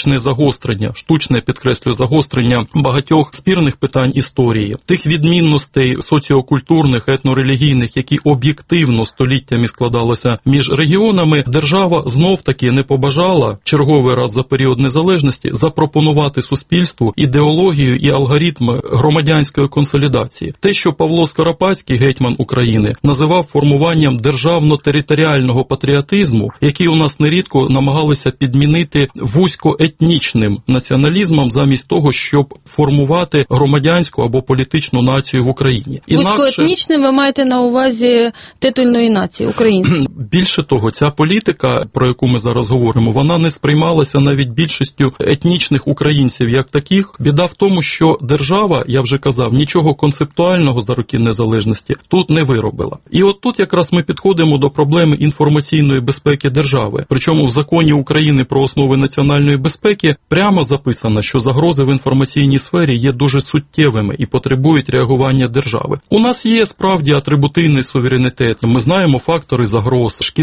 Speaker 7: штучне, підкреслюю, загострення багатьох спірних питань історії, тих відмінностей соціокультурних, етнорелігійних, які об'єктивно століттями складалися між регіонами, держава знов-таки не побажала черговий раз за період незалежності запропонувати суспільству ідеологію і алгоритм громадянської консолідації. Те, що Павло Скоропадський, гетьман України, називав формуванням державно-територіального патріотизму, який у нас нерідко намагалися підмінити вузькоетнічним націоналізмом замість того, щоб формувати громадянську або політичну націю в Україні.
Speaker 3: Вузькоетнічним ви маєте на увазі титульної нації, української?
Speaker 7: Більше того, ця політика, про яку ми зараз говоримо, вона не сприймалася навіть більшістю етнічних українців як таких. Біда в тому, що держава, я вже казав, нічого концептуального за роки незалежності тут не виробила. І от тут якраз ми підходимо до проблеми інформаційної безпеки держави. Причому в законі України про основи національної безпеки прямо записано, що загрози в інформаційній сфері є дуже суттєвими і потребують реагування держави. У нас є справді атрибутивний суверенітет. Ми знаємо фактори загроз, шкідливі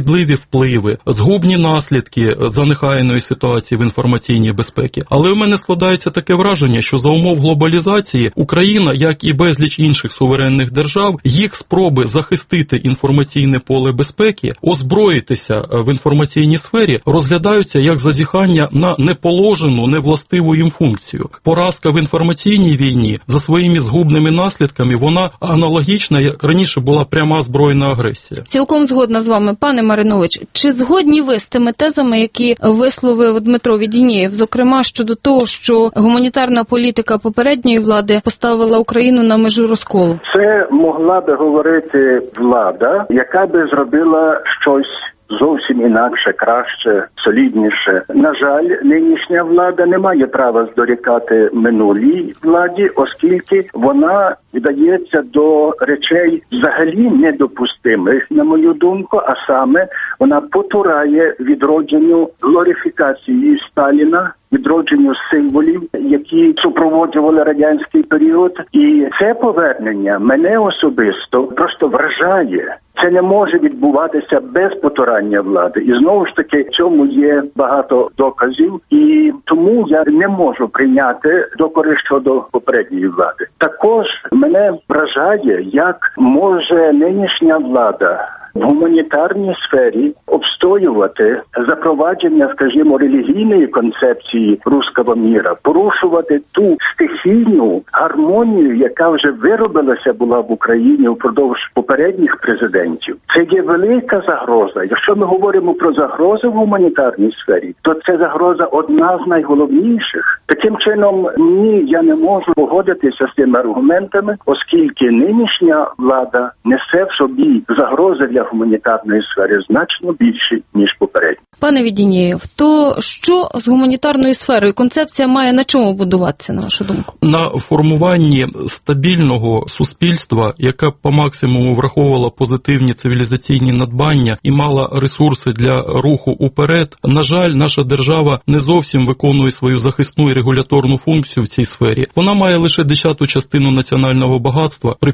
Speaker 7: шкідливі впливи, згубні наслідки занехаяної ситуації в інформаційній безпеці. Але у мене складається таке враження, що за умов глобалізації Україна, як і безліч інших суверенних держав, їх спроби захистити інформаційне поле безпеки, озброїтися в інформаційній сфері, розглядаються як зазіхання на неположену, невластиву їм функцію. Поразка в інформаційній війні за своїми згубними наслідками, вона аналогічна, як раніше була пряма збройна агресія.
Speaker 3: Цілком згодна з вами, пане Маринович. Чи згодні ви з тими тезами, які висловив Дмитро Відінєєв, зокрема щодо того, що гуманітарна політика попередньої влади поставила Україну на межу розколу?
Speaker 8: Це могла би говорити влада, яка би зробила щось зовсім інакше, краще, солідніше. На жаль, нинішня влада не має права здорікати минулій владі, оскільки вона вдається до речей взагалі недопустимих, на мою думку, а саме вона потурає відродженню глорифікації Сталіна, відродженню символів, які супроводжували радянський період. І це повернення мене особисто просто вражає. Це не може відбуватися без потурання влади. І знову ж таки, в цьому є багато доказів. І тому я не можу прийняти докори щодо попередньої влади. Також мене вражає, як може нинішня влада в гуманітарній сфері обстоювати запровадження, скажімо, релігійної концепції руського міра, порушувати ту стихійну гармонію, яка вже виробилася була в Україні впродовж попередніх президентів. Це є велика загроза. Якщо ми говоримо про загрози в гуманітарній сфері, то це загроза одна з найголовніших. Таким чином, ні, я не можу погодитися з цими аргументами, оскільки нинішня влада несе в собі загрози для гуманітарної сфери значно більші, ніж попередні.
Speaker 3: Пане Відінєєв, то що з гуманітарною сферою? Концепція має на чому будуватися, на вашу думку?
Speaker 7: На формуванні стабільного суспільства, яке по максимуму враховувало позитивні цивілізаційні надбання і мала ресурси для руху уперед. На жаль, наша держава не зовсім виконує свою захисну і регуляторну функцію в цій сфері. Вона має лише 10-ту частину національного багатства при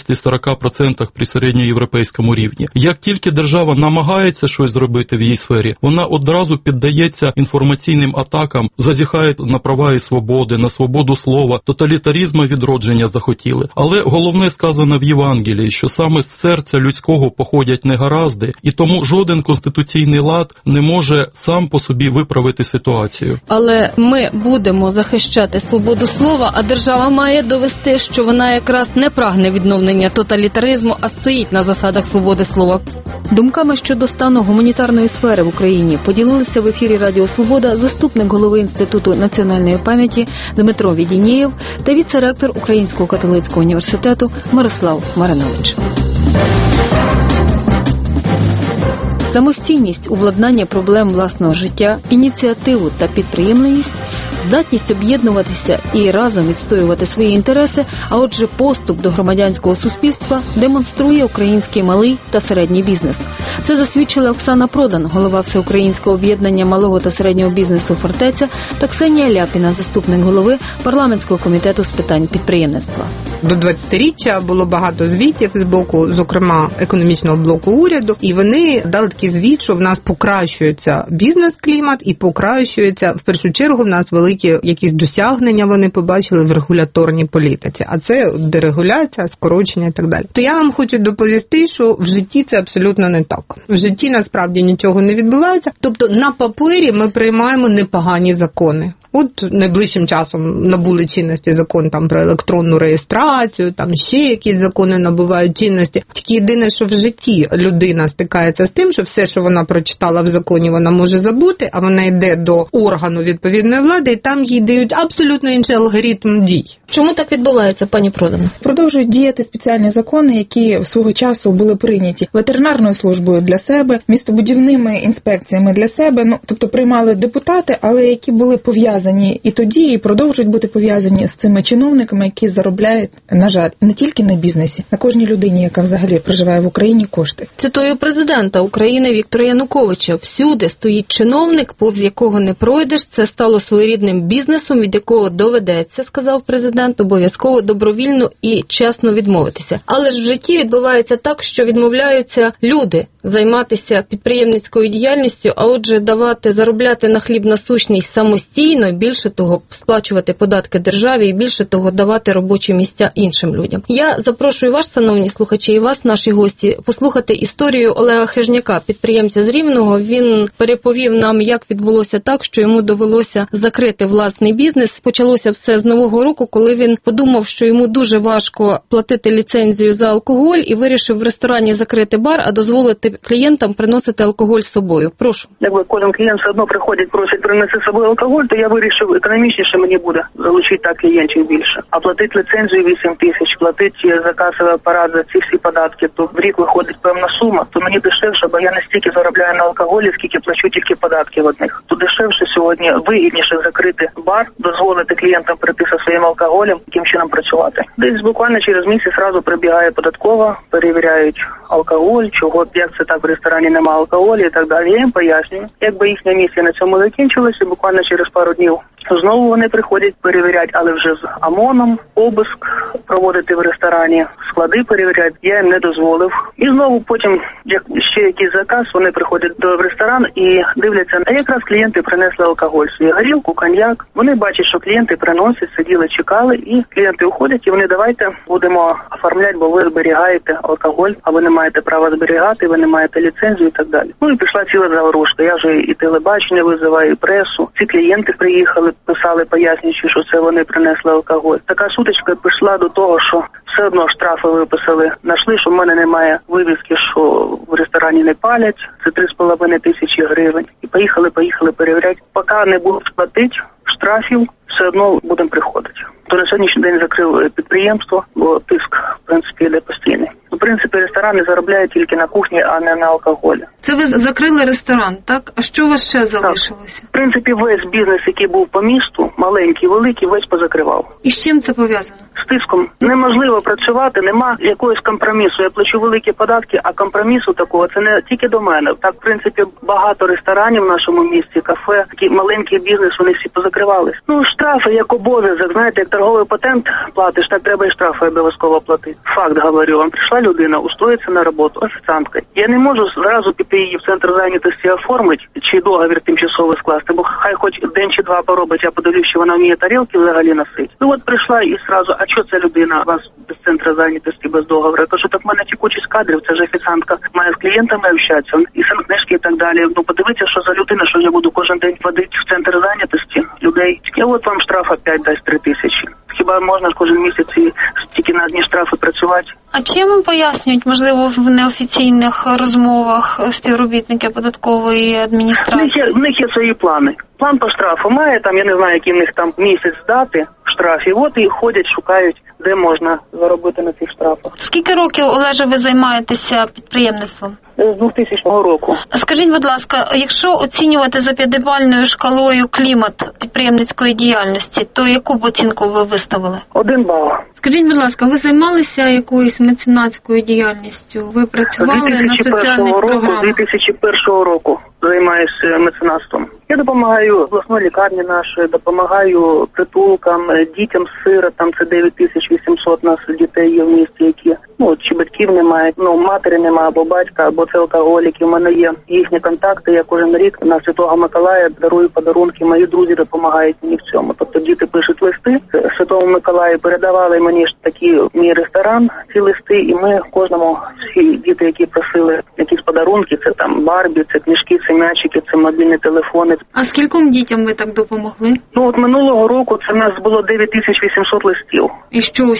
Speaker 7: 50-40% при середньоєвропейському рівні. Як тільки держава намагається щось зробити в її сфері, вона одразу піддається інформаційним атакам, зазіхає на права і свободи, на свободу слова, тоталітаризму відродження захотіли. Але головне сказано в Євангелії, що саме з серця людського походять негаразди, і тому жоден конституційний лад не може сам по собі виправити ситуацію.
Speaker 3: Але ми будемо захищати свободу слова, а держава має довести, що вона якраз не прагне відновлення тоталітаризму, а стоїть на засадах свободи слова.
Speaker 1: Думками щодо стану гуманітарної сфери в Україні поділилися в ефірі Радіо Свобода заступник голови Інституту національної пам'яті Дмитро Відінєєв та віце-ректор Українського католицького університету Мирослав Маринович. Самостійність у владнанні проблем власного життя, ініціативу та підприємливість, здатність об'єднуватися і разом відстоювати свої інтереси, а отже поступ до громадянського суспільства демонструє український малий та середній бізнес. Це засвідчила Оксана Продан, голова Всеукраїнського об'єднання малого та середнього бізнесу «Фортеця», та Ксенія Ляпіна, заступник голови парламентського комітету з питань підприємництва.
Speaker 9: До 20-річчя було багато звітів з боку, зокрема, економічного блоку уряду, і вони дали такий звіт, що в нас покращується бізнес-клімат і покращується, в першу чергу, в нас великі якісь досягнення вони побачили в регуляторній політиці, а це дерегуляція, скорочення і так далі. То я вам хочу доповісти, що в житті це абсолютно не так. В житті насправді нічого не відбувається, тобто на папері ми приймаємо непогані закони. От найближчим часом набули чинності закон там про електронну реєстрацію, там ще якісь закони набувають чинності. Тільки єдине, що в житті людина стикається з тим, що все, що вона прочитала в законі, вона може забути, а вона йде до органу відповідної влади, і там їй дають абсолютно інший алгоритм дій.
Speaker 3: Чому так відбувається, пані Продан?
Speaker 10: Продовжують діяти спеціальні закони, які свого часу були прийняті ветеринарною службою для себе, містобудівними інспекціями для себе, тобто приймали депутати, але які були пов'язані пов'язані і тоді, і продовжують бути пов'язані з цими чиновниками, які заробляють, на жаль, не тільки на бізнесі, на кожній людині, яка взагалі проживає в Україні, кошти.
Speaker 3: Цитую президента України Віктора Януковича: «Всюди стоїть чиновник, повз якого не пройдеш. Це стало своєрідним бізнесом, від якого доведеться, сказав президент, обов'язково добровільно і чесно відмовитися. Але ж в житті відбувається так, що відмовляються люди займатися підприємницькою діяльністю, а отже заробляти на хліб насущний самостійно, більше того, сплачувати податки державі і більше того, давати робочі місця іншим людям». Я запрошую вас, шановні слухачі, і вас, наші гості, послухати історію Олега Хижняка, підприємця з Рівного. Він переповів нам, як відбулося так, що йому довелося закрити власний бізнес. Почалося все з Нового року, коли він подумав, що йому дуже важко платити ліцензію за алкоголь і вирішив в ресторані закрити бар, а дозволити клієнтам приносити алкоголь з собою. Прошу.
Speaker 11: Якби кожен клієнт все одно приходить, просить принести з собою алкоголь, то я вирішив, економічніше мені буде залучити так клієнтів більше. А платити ліцензію 8 тисяч, платити за касовий апарат, за ці всі податки, то в рік виходить певна сума, то мені дешевше, бо я не стільки заробляю на алкоголі, скільки плачу тільки податки в одних. То дешевше сьогодні, вигідніше закрити бар, дозволити клієнтам прийти зі своїм алкоголем, яким чином працювати. Десь буквально через місяць одразу прибігає податкова, перевіряють алкоголь, чого, як це так, в ресторані немає алкоголю і так далі. Я їм пояснюю. Якби їхня місія на цьому закінчилася, буквально через пару днів знову вони приходять перевіряти, але вже з ОМОНом, обиск проводити в ресторані, склади перевіряти, я їм не дозволив. І знову потім, як ще якийсь заказ, вони приходять в ресторан і дивляться, а якраз клієнти принесли алкоголь, свою горілку, коньяк. Вони бачать, що клієнти приносять, сиділи, чекали, і клієнти уходять, і вони давайте будемо оформляти, бо ви зберігаєте алкоголь, а ви не маєте права зберігати, ви не маєте ліцензію і так далі. Ну і пішла ціла заворушка. Я вже і телебачення визиваю, і пресу. Ці клієнти приїхали, писали, пояснюючи, що це вони принесли алкоголь. Така сутичка пішла до того, що все одно штрафи виписали. Нашли, що в мене немає вивіски, що в ресторані не палять. Це 3,5 тисячі гривень. І поїхали перевіряти. Поки не будуть платити штрафів, все одно будемо приходити. То на сьогоднішній день закрив підприємство, бо тиск, в принципі, йде постійний. В принципі, ресторани заробляють тільки на кухні, а не на алкоголі.
Speaker 3: Це ви закрили ресторан, так? А що у вас ще залишилося?
Speaker 11: В принципі, весь бізнес, який був по місту, маленький, великий, весь позакривав.
Speaker 3: І з чим це пов'язано?
Speaker 11: З тиском. Неможливо працювати, нема якогось компромісу. Я плачу великі податки, а компромісу такого, це не тільки до мене. Так, в принципі, багато ресторанів в нашому місті, кафе, такий маленький бізнес, вони всі позакривались. Ну, штрафи як обов'язок, знаєте, як торговий патент платиш, так треба і штрафи обов'язково платити. Факт говорю вам, прийшла людина, устроїться на роботу офіціанткою. Я не можу зразу піти її в центр зайнятості оформити, чи договір тимчасово скласти, бо хай хоч день чи два поробить, я подивлюсь, що вона вміє тарілки взагалі носити. Ну от прийшла і зразу, а що ця людина у вас без центру зайнятості, без договору? Я кажу, так в мене текучість кадрів, це ж офіціантка має з клієнтами общатися, і санкнижки і так далі. Ну подивіться, що за людина, що я буду кожен день водити в центр зайнятості людей. І от вам штраф опять дасть 3 тисячі. Хіба можна кожен місяць і тільки на одні штрафи працювати?
Speaker 3: А чим вам пояснюють, можливо, в неофіційних розмовах співробітники податкової адміністрації?
Speaker 11: В них є свої плани. План по штрафу має, там, я не знаю, який в них там місяць дати штрафів, от і ходять, шукають, де можна заробити на цих штрафах.
Speaker 3: Скільки років, Олеже, ви займаєтеся підприємництвом?
Speaker 11: З 2000 року.
Speaker 3: Скажіть, будь ласка, якщо оцінювати за 5-бальною шкалою клімат підприємницької діяльності, то яку б оцінку ви виставили?
Speaker 11: 1 бал.
Speaker 3: Скажіть, будь ласка, ви займалися якоюсь меценатською діяльністю? Ви працювали на соціальних програмах?
Speaker 11: З 2001 року займаюся меценатством. Я допомагаю обласній лікарні нашої, допомагаю притулкам, дітям, сиротам, це 9800 нас дітей є в місті, які, чи батьків немає, матері немає, або батька, або це алкоголіки. У мене є їхні контакти, я кожен рік на Святого Миколая дарую подарунки, мої друзі допомагають мені в цьому. Тобто діти пишуть листи, Святому Миколаю передавали мені ж такі мій ресторан, ці листи, і ми кожному, всі діти, які просили якісь подарунки, це там Барбі, це книжки, це м'ячики, це мобільні телефони.
Speaker 3: А скільком дітям ви так допомогли?
Speaker 11: От минулого року це в нас було 9800 листів.
Speaker 3: І що, усім?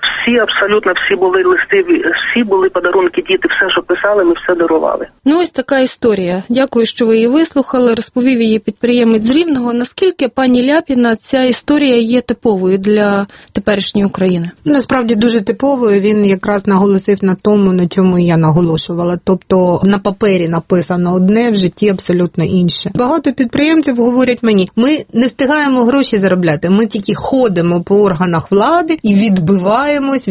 Speaker 11: Всі, абсолютно всі були листи, всі були подарунки, діти, все, що писали, ми все дарували.
Speaker 3: Ну, ось така історія. Дякую, що ви її вислухали. Розповів її підприємець з Рівного. Наскільки, пані Ляпіна, ця історія є типовою для теперішньої України?
Speaker 9: Насправді дуже типовою. Він якраз наголосив на тому, на чому я наголошувала. Тобто на папері написано одне, в житті абсолютно інше. Багато підприємців говорять мені, ми не встигаємо гроші заробляти, ми тільки ходимо по органах влади і відбиваємось.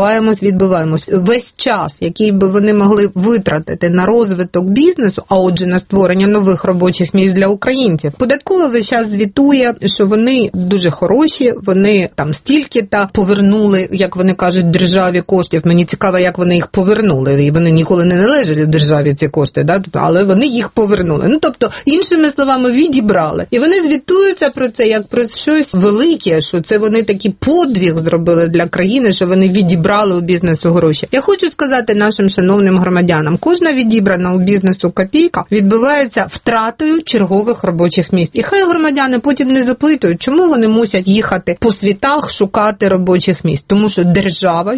Speaker 9: Весь час, який би вони могли витратити на розвиток бізнесу, а отже на створення нових робочих місць для українців. Податкова весь час звітує, що вони дуже хороші, вони там стільки-то повернули, як вони кажуть, державі коштів. Мені цікаво, як вони їх повернули. І вони ніколи не належали державі ці кошти, да? Але вони їх повернули. Ну, тобто, іншими словами, відібрали. І вони звітуються про це як про щось велике, що це вони такий подвиг зробили для країни, що вони відібрали у бізнесу гроші. Я хочу сказати нашим шановним громадянам, кожна відібрана у бізнесу копійка відбувається втратою чергових робочих місць. І хай громадяни потім не запитують, чому вони мусять їхати по світах шукати робочих місць. Тому що держава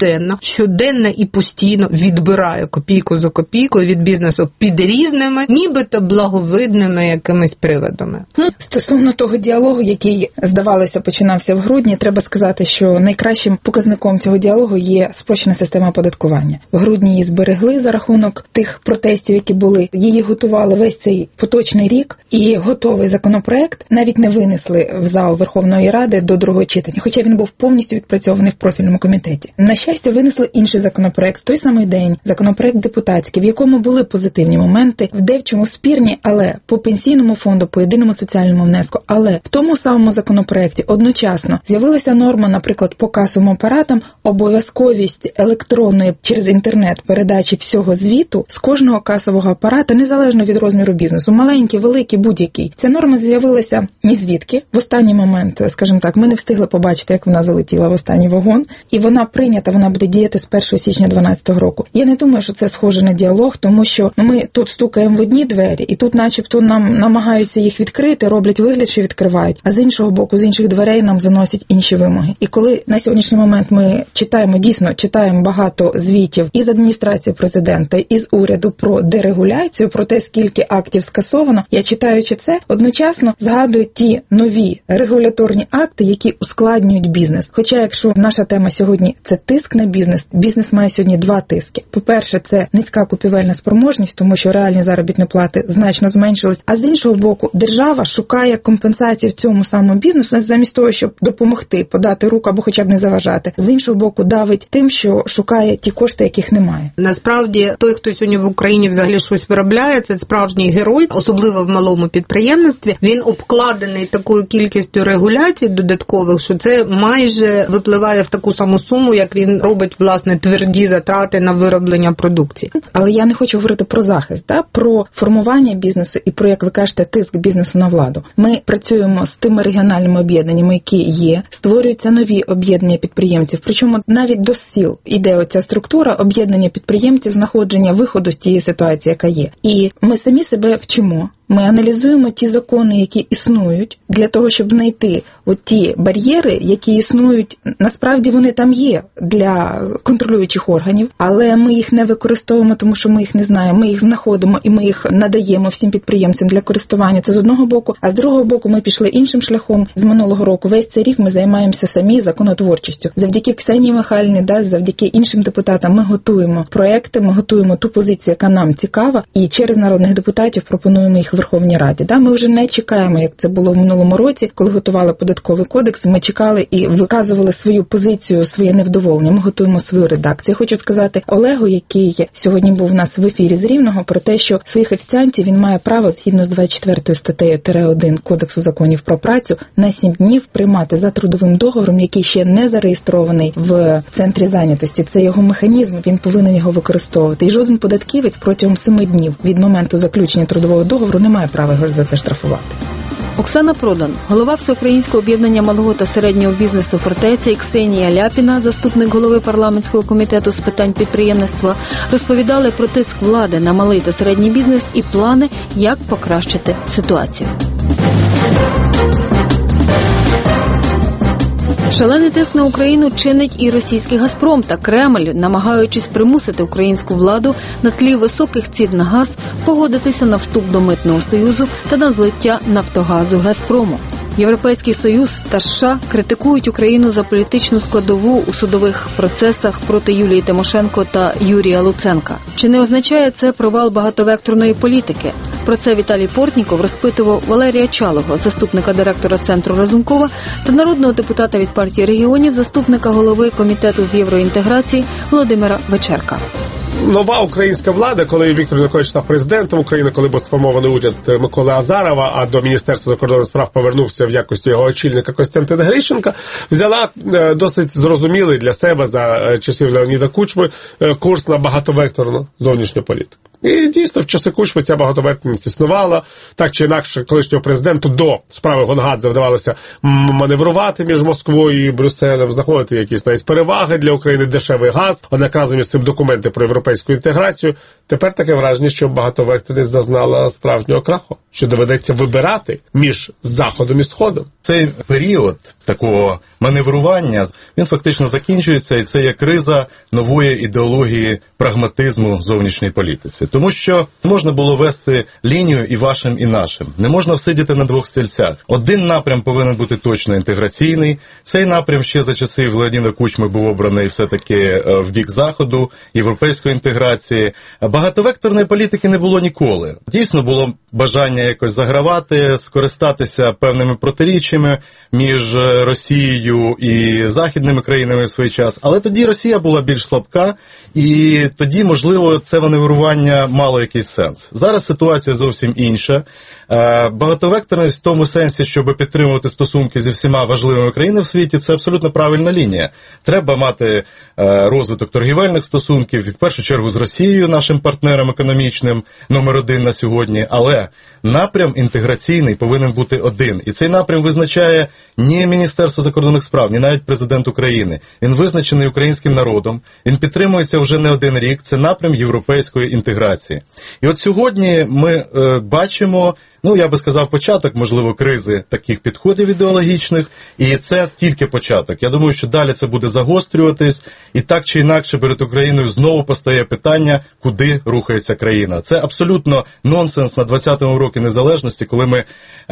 Speaker 9: щоденно і постійно відбирає копійку за копійкою від бізнесу під різними, нібито благовидними якимись приводами.
Speaker 10: Стосовно того діалогу, який, здавалося, починався в грудні, треба сказати, що найкращим показником цього діалогу є спрощена система оподаткування. В грудні її зберегли за рахунок тих протестів, які були. Її готували весь цей поточний рік, і готовий законопроект навіть не винесли в зал Верховної Ради до другого читання, хоча він був повністю відпрацьований в профільному комітеті. На щастя, винесли інший законопроект в той самий день, законопроект депутатський, в якому були позитивні моменти, в девчому спірні, але по пенсійному фонду, по єдиному соціальному внеску. Але в тому самому законопроекті одночасно з'явилася норма, наприклад, по касовим апаратам, обов'язковість електронної через інтернет передачі всього звіту з кожного касового апарата, незалежно від розміру бізнесу, маленький, великий, будь-який. Ця норма з'явилася ні звідки. В останній момент, скажімо так, ми не встигли побачити, як вона залетіла в останній вагон, і вона прийнята, вона буде діяти з 1 січня 2012 року. Я не думаю, що це схоже на діалог, тому що ми тут стукаємо в одні двері, і тут начебто нам намагаються їх відкрити, роблять вигляд, що відкривають, а з іншого боку, з інших дверей нам заносять інші вимоги. І коли на сьогоднішній момент ми читаємо багато звітів із адміністрації президента, із уряду про дерегуляцію, про те, скільки актів скасовано, я читаючи це, одночасно згадую ті нові регуляторні акти, які ускладнюють бізнес. Хоча, якщо наша тема сьогодні – це тиск на бізнес, бізнес має сьогодні два тиски. По-перше, це низька купівельна спроможність, тому що реальні заробітні плати значно зменшились, а з іншого боку, держава шукає компенсації в цьому самому бізнесу, замість того, щоб допомогти, подати руку або хоча б не заважати. З іншого боку, давить тим, що шукає ті кошти, яких немає.
Speaker 9: Насправді, той, хто сьогодні в Україні взагалі щось виробляє, це справжній герой, особливо в малому підприємництві. Він обкладений такою кількістю регуляцій додаткових, що це майже випливає в таку саму суму, як він робить, власне, тверді затрати на вироблення продукції.
Speaker 10: Але я не хочу говорити про захист, про формування бізнесу і про, як ви кажете, тиск бізнесу на владу. Ми працюємо з тими регіональними об'єднаннями, які є, створюються нові об'єднання підприємців, причому навіть до сіл іде оця структура об'єднання підприємців, знаходження виходу з тієї ситуації, яка є. І ми самі себе вчимо. Ми аналізуємо ті закони, які існують, для того, щоб знайти от ті бар'єри, які існують, насправді вони там є для контролюючих органів, але ми їх не використовуємо, тому що ми їх не знаємо. Ми їх знаходимо і ми їх надаємо всім підприємцям для користування. Це з одного боку. А з другого боку ми пішли іншим шляхом. З минулого року весь цей рік ми займаємося самі законотворчістю. Завдяки Ксенії Михайлівні, завдяки іншим депутатам ми готуємо проекти, ми готуємо ту позицію, яка нам цікава, і через народних депутатів пропонуємо їх в Верховній Раді. Ми вже не чекаємо, як це було в минулому році, коли готували податковий кодекс, ми чекали і виказували свою позицію, своє невдоволення. Ми готуємо свою редакцію. Я хочу сказати Олегу, який сьогодні був у нас в ефірі з Рівного, про те, що своїх офіціантів він має право, згідно з 24 статтею 1 Кодексу законів про працю, на 7 днів приймати за трудовим договором, який ще не зареєстрований в центрі зайнятості. Це його механізм, він повинен його використовувати. І жоден податківець протягом 7 днів від моменту заключення трудового договору не має права його за це штрафувати.
Speaker 1: Оксана Продан, голова Всеукраїнського об'єднання малого та середнього бізнесу «Фортеця», і Ксенія Ляпіна, заступник голови парламентського комітету з питань підприємництва, розповідали про тиск влади на малий та середній бізнес і плани, як покращити ситуацію. Шалений тиск на Україну чинить і російський «Газпром» та Кремль, намагаючись примусити українську владу на тлі високих цін на газ погодитися на вступ до Митного союзу та на злиття «Нафтогазу» «Газпрому». Європейський Союз та США критикують Україну за політичну складову у судових процесах проти Юлії Тимошенко та Юрія Луценка. Чи не означає це провал багатовекторної політики? Про це Віталій Портніков розпитував Валерія Чалого, заступника директора Центру Разумкова, та народного депутата від партії регіонів, заступника голови Комітету з євроінтеграції Володимира Вечерка.
Speaker 12: Нова українська влада, коли Віктор Янукович став президентом України, коли був сформований уряд Миколи Азарова, а до Міністерства закордонних справ повернувся в якості його очільника Костянтин Грищенко, взяла досить зрозумілий для себе за часів Леоніда Кучми курс на багатовекторну зовнішню політику. І дійсно в часи Кучми ця багатовекторність існувала. Так чи інакше, колишнього президенту до справи Гонгадзе вдавалося маневрувати між Москвою і Брюсселем, знаходити якісь навіть переваги для України, дешевий газ, однак разом із цим документи про європейську інтеграцію. Тепер таке враження, що багатовекторність зазнала справжнього краху, що доведеться вибирати між Заходом і Сходом.
Speaker 13: Цей період такого маневрування, він фактично закінчується, і це є криза нової ідеології прагматизму зовнішньої політиці. Тому що можна було вести лінію і вашим, і нашим. Не можна всидіти на двох стільцях. Один напрям повинен бути точно інтеграційний. Цей напрям ще за часів Леоніда Кучми був обраний все-таки в бік Заходу, європейської інтеграції. Багатовекторної політики не було ніколи. Дійсно було бажання якось загравати, скористатися певними протиріччями між Росією і західними країнами в свій час. Але тоді Росія була більш слабка, і тоді, можливо, це маневрування мало якийсь сенс. Зараз ситуація зовсім інша. Багатовекторність в тому сенсі, щоб підтримувати стосунки зі всіма важливими країнами в світі, це абсолютно правильна лінія. Треба мати розвиток торгівельних стосунків, в першу чергу з Росією, нашим партнером економічним, номер один на сьогодні. Але напрям інтеграційний повинен бути один. І цей напрям визначає ні Міністерство закордонних справ, ні навіть президент України. Він визначений українським народом, він підтримується вже не один рік. Це напрям європейської інтеграції. І от сьогодні ми бачимо, я би сказав, початок, можливо, кризи таких підходів ідеологічних, і це тільки початок. Я думаю, що далі це буде загострюватись, і так чи інакше перед Україною знову постає питання, куди рухається країна. Це абсолютно нонсенс на 20-му році незалежності, коли ми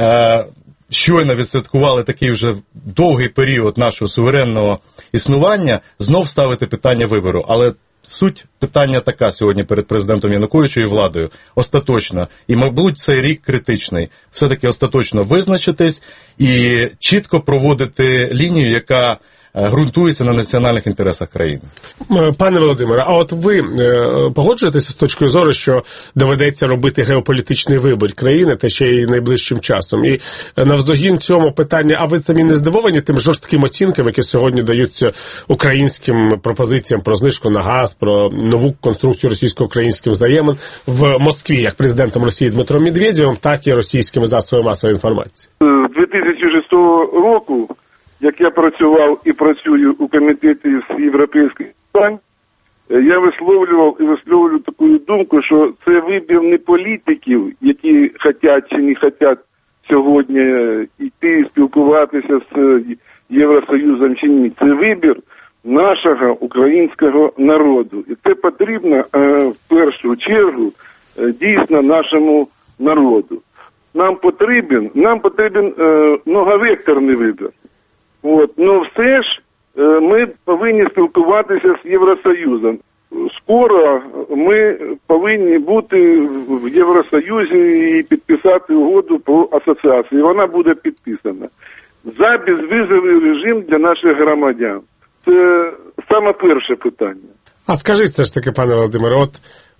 Speaker 13: щойно відсвяткували такий вже довгий період нашого суверенного існування, знов ставити питання вибору. Але суть питання така сьогодні перед президентом Януковичем і владою. Остаточно. І, мабуть, цей рік критичний. Все-таки остаточно визначитись і чітко проводити лінію, яка ґрунтується на національних інтересах країни.
Speaker 12: Пане Володимире, а от ви погоджуєтеся з точкою зору, що доведеться робити геополітичний вибір країни, та ще й найближчим часом? І навздогін цьому питання, а ви самі не здивовані тим жорстким оцінкам, які сьогодні даються українським пропозиціям про знижку на газ, про нову конструкцію російсько-українських взаємин в Москві, як президентом Росії Дмитром Медведєвим, так і російськими засобами масової інформації?
Speaker 14: З 2006 року, як я працював і працюю у комітеті з європейських питань, я висловлюю таку думку, що це вибір не політиків, які хочуть чи не хочуть сьогодні йти спілкуватися з Євросоюзом чи ні. Це вибір нашого українського народу. І це потрібно в першу чергу дійсно нашому народу. Нам потрібен многовекторний вибір. Ну все ж ми повинні спілкуватися з Євросоюзом. Скоро ми повинні бути в Євросоюзі і підписати угоду про асоціацію. Вона буде підписана. За безвізовий режим для наших громадян. Це саме перше питання.
Speaker 12: А скажіть все ж таки, пане Володимире, от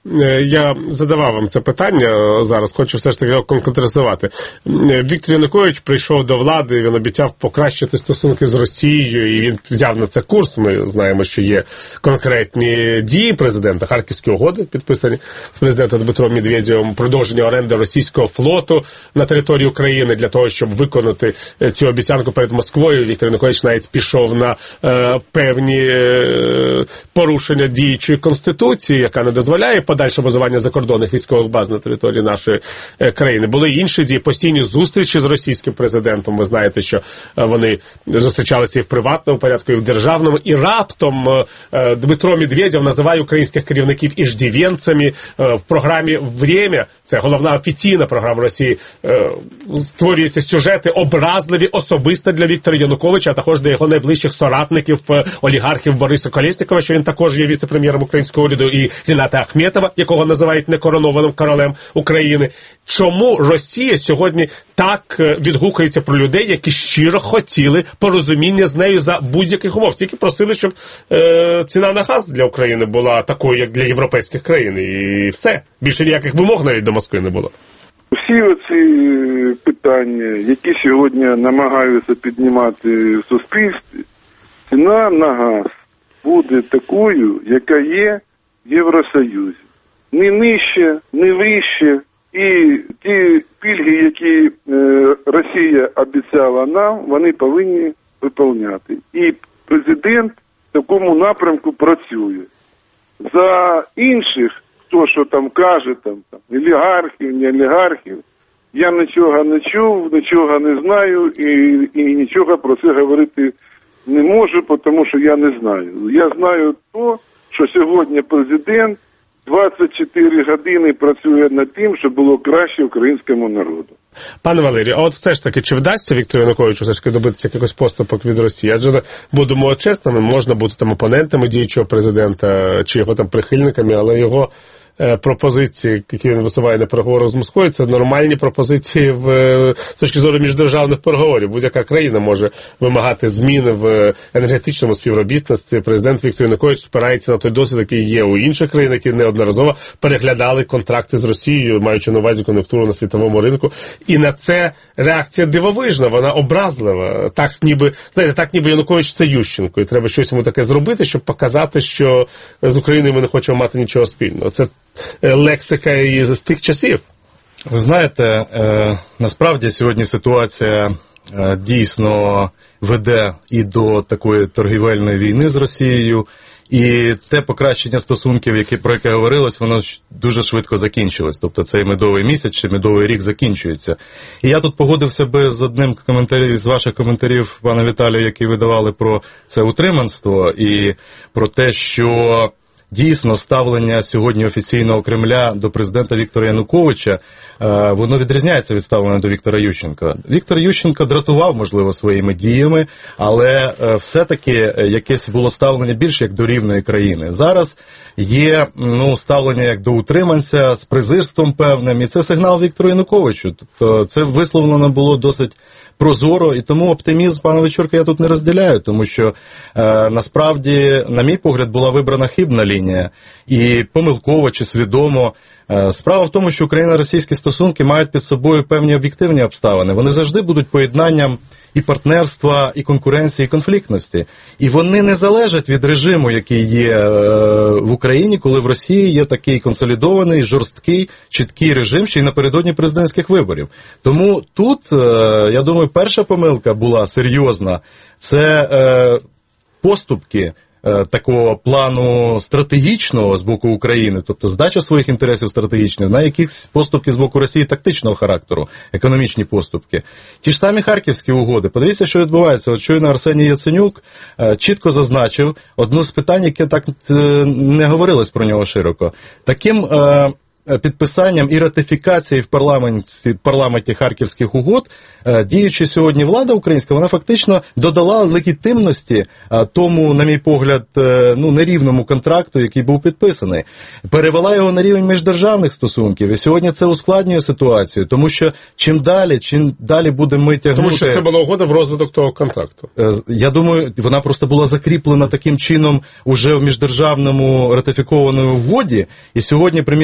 Speaker 12: я задавав вам це питання зараз, хочу все ж таки конкретизувати. Віктор Янукович прийшов до влади, він обіцяв покращити стосунки з Росією, і він взяв на це курс. Ми знаємо, що є конкретні дії президента, Харківські угоди, підписані з президентом Дмитром Медведєвим, продовження оренди російського флоту на території України для того, щоб виконати цю обіцянку перед Москвою. Віктор Янукович навіть пішов на певні порушення діючої Конституції, яка не дозволяє подальше базування закордонних військових баз на території нашої країни. Були інші дії, постійні зустрічі з російським президентом. Ви знаєте, що вони зустрічалися і в приватному порядку, і в державному. І раптом Дмитро Медведєв називає українських керівників іждівенцями. В програмі «Время», це головна офіційна програма Росії, створюються сюжети образливі особисто для Віктора Януковича, а також для його найближчих соратників, олігархів Бориса Колєснікова, що він також є віце-прем'єром українського уряду, і Ріната Ахметова, якого називають некоронованим королем України. Чому Росія сьогодні так відгукується про людей, які щиро хотіли порозуміння з нею за будь-яких умов? Тільки просили, щоб ціна на газ для України була такою, як для європейських країн, і все. Більше ніяких вимог навіть до Москви не було.
Speaker 14: Всі оці питання, які сьогодні намагаються піднімати в суспільстві, ціна на газ буде такою, яка є в Євросоюзі. Не нижче, не вище. І ті пільги, які Росія обіцяла нам, вони повинні виконувати. І президент в такому напрямку працює. За інших, хто що там каже, там олігархів, не олігархів, я нічого не чув, нічого не знаю і нічого про це говорити не можу, тому що я не знаю. Я знаю то, що сьогодні президент 24 години працює над тим, щоб було краще українському народу.
Speaker 12: Пане Валерію, а от все ж таки, чи вдасться Віктору Януковичу все ж таки добитися якихось поступок від Росії? Адже, будемо чесними, можна бути там опонентами діючого президента, чи його там прихильниками, але його пропозиції, які він висуває на переговорах з Москвою, це нормальні пропозиції з точки зору міждержавних переговорів. Будь-яка країна може вимагати зміни в енергетичному співробітництві. Президент Віктор Янукович спирається на той досвід, який є у інших країн, які неодноразово переглядали контракти з Росією, маючи на увазі кон'юнктуру на світовому ринку. І на це реакція дивовижна, вона образлива. Так ніби Янукович це Ющенко, і треба щось йому таке зробити, щоб показати, що з Україною ми не хочемо мати нічого спільного. Це лексика із тих часів.
Speaker 13: Ви знаєте, насправді сьогодні ситуація дійсно веде і до такої торгівельної війни з Росією, і те покращення стосунків, про яке говорилось, воно дуже швидко закінчилось. Тобто цей медовий місяць чи медовий рік закінчується. І я тут погодився би з одним з ваших коментарів, пане Віталію, які ви давали про це утриманство і про те, що дійсно ставлення сьогодні офіційного Кремля до президента Віктора Януковича, воно відрізняється від ставлення до Віктора Ющенка. Віктор Ющенко дратував, можливо, своїми діями, але все-таки якесь було ставлення більше як до рівної країни. Зараз є ставлення як до утриманця з презирством певним, і це сигнал Віктору Януковичу. Тобто це висловлено було досить прозоро, і тому оптимізм пана Вечорка я тут не розділяю, тому що насправді, на мій погляд, була вибрана хибна лінія, і помилково чи свідомо. Справа в тому, що україно-російські стосунки мають під собою певні об'єктивні обставини. Вони завжди будуть поєднанням і партнерства, і конкуренції, і конфліктності. І вони не залежать від режиму, який є в Україні, коли в Росії є такий консолідований, жорсткий, чіткий режим, ще й напередодні президентських виборів. Тому тут, я думаю, перша помилка була серйозна. Це поступки такого плану стратегічного з боку України, тобто здача своїх інтересів стратегічних, на якихось поступки з боку Росії тактичного характеру, економічні поступки. Ті ж самі Харківські угоди. Подивіться, що відбувається. От щойно Арсеній Яценюк чітко зазначив одну з питань, яке так не говорилось про нього широко. Таким підписанням і ратифікацією в парламенті Харківських угод діюча сьогодні влада українська, вона фактично додала легітимності тому, на мій погляд, нерівному контракту, який був підписаний. Перевела його на рівень міждержавних стосунків. І сьогодні це ускладнює ситуацію, тому що чим далі будемо ми тягнути...
Speaker 12: Тому що це була угода в розвиток того контракту.
Speaker 13: Я думаю, вона просто була закріплена таким чином уже в міждержавному ратифікованій угоді. І сьогодні прем'єр-міністр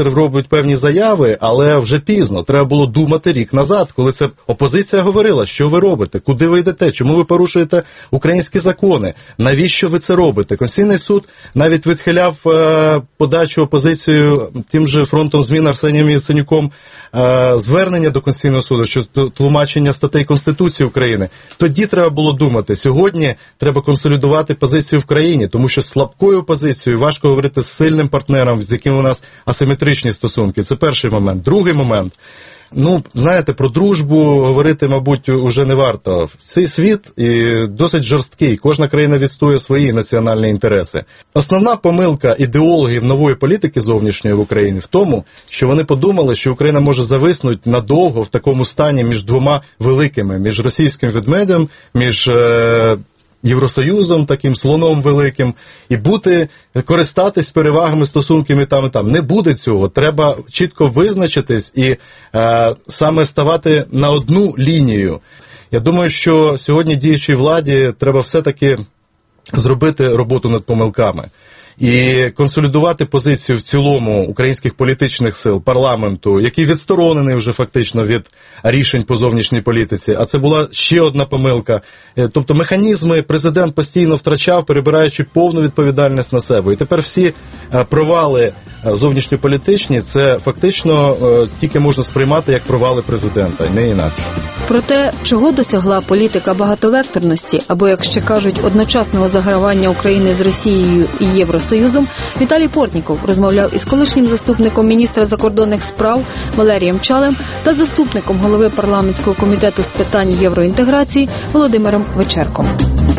Speaker 13: робить певні заяви, але вже пізно. Треба було думати рік назад, коли це опозиція говорила, що ви робите, куди ви йдете, чому ви порушуєте українські закони, навіщо ви це робите. Конституційний суд навіть відхиляв подачу опозицією тим же фронтом змін Арсенієм Яценюком звернення до Конституційного суду, що тлумачення статей Конституції України. Тоді треба було думати. Сьогодні треба консолідувати позицію в країні, тому що слабкою позицією важко говорити з сильним партнером, з яким у нас асиметричні стосунки. Це перший момент. Другий момент. Знаєте, про дружбу говорити, мабуть, уже не варто. Цей світ досить жорсткий. Кожна країна відстоює свої національні інтереси. Основна помилка ідеологів нової політики зовнішньої в Україні в тому, що вони подумали, що Україна може зависнути надовго в такому стані між двома великими, між російським ведмедем, між Євросоюзом, таким слоном великим, і користатись перевагами, стосунками там і там. Не буде цього. Треба чітко визначитись і саме ставати на одну лінію. Я думаю, що сьогодні діючій владі треба все-таки зробити роботу над помилками. І консолідувати позицію в цілому українських політичних сил, парламенту, який відсторонений вже фактично від рішень по зовнішній політиці. А це була ще одна помилка. Тобто механізми президент постійно втрачав, перебираючи повну відповідальність на себе. І тепер всі провали зовнішньополітичні, це фактично тільки можна сприймати як провали президента, не інакше.
Speaker 1: Про те, чого досягла політика багатовекторності, або, як ще кажуть, одночасного загравання України з Росією і Євросоюзом, Віталій Портніков розмовляв із колишнім заступником міністра закордонних справ Валерієм Чалем та заступником голови парламентського комітету з питань євроінтеграції Володимиром Вечерком.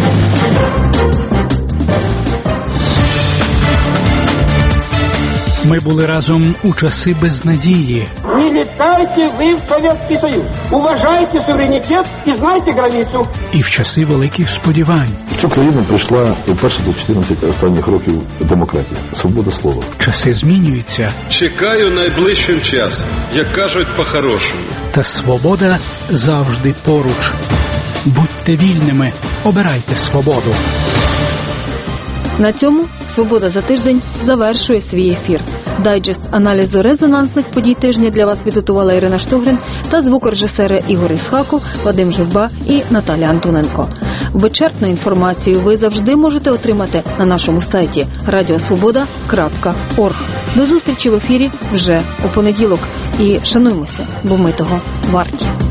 Speaker 2: Ми були разом у часи безнадії.
Speaker 15: Не літайте ви в Совєтський Союз. Уважайте суверенітет і знайте границю.
Speaker 2: І в часи великих сподівань.
Speaker 16: В цю країну прийшла вперше за 14 останніх років демократія, свобода слова.
Speaker 2: Часи змінюються.
Speaker 17: Чекаю найближчим часом, як кажуть по-хорошому.
Speaker 2: Та свобода завжди поруч. Будьте вільними, обирайте свободу.
Speaker 1: На цьому «Свобода за тиждень» завершує свій ефір. Дайджест аналізу резонансних подій тижня для вас підготувала Ірина Штогрин та звукорежисери Ігор Ісхаков, Вадим Журба і Наталя Антоненко. Вичерпну інформацію ви завжди можете отримати на нашому сайті radiosvoboda.org. До зустрічі в ефірі вже у понеділок. І шануймося, бо ми того варті.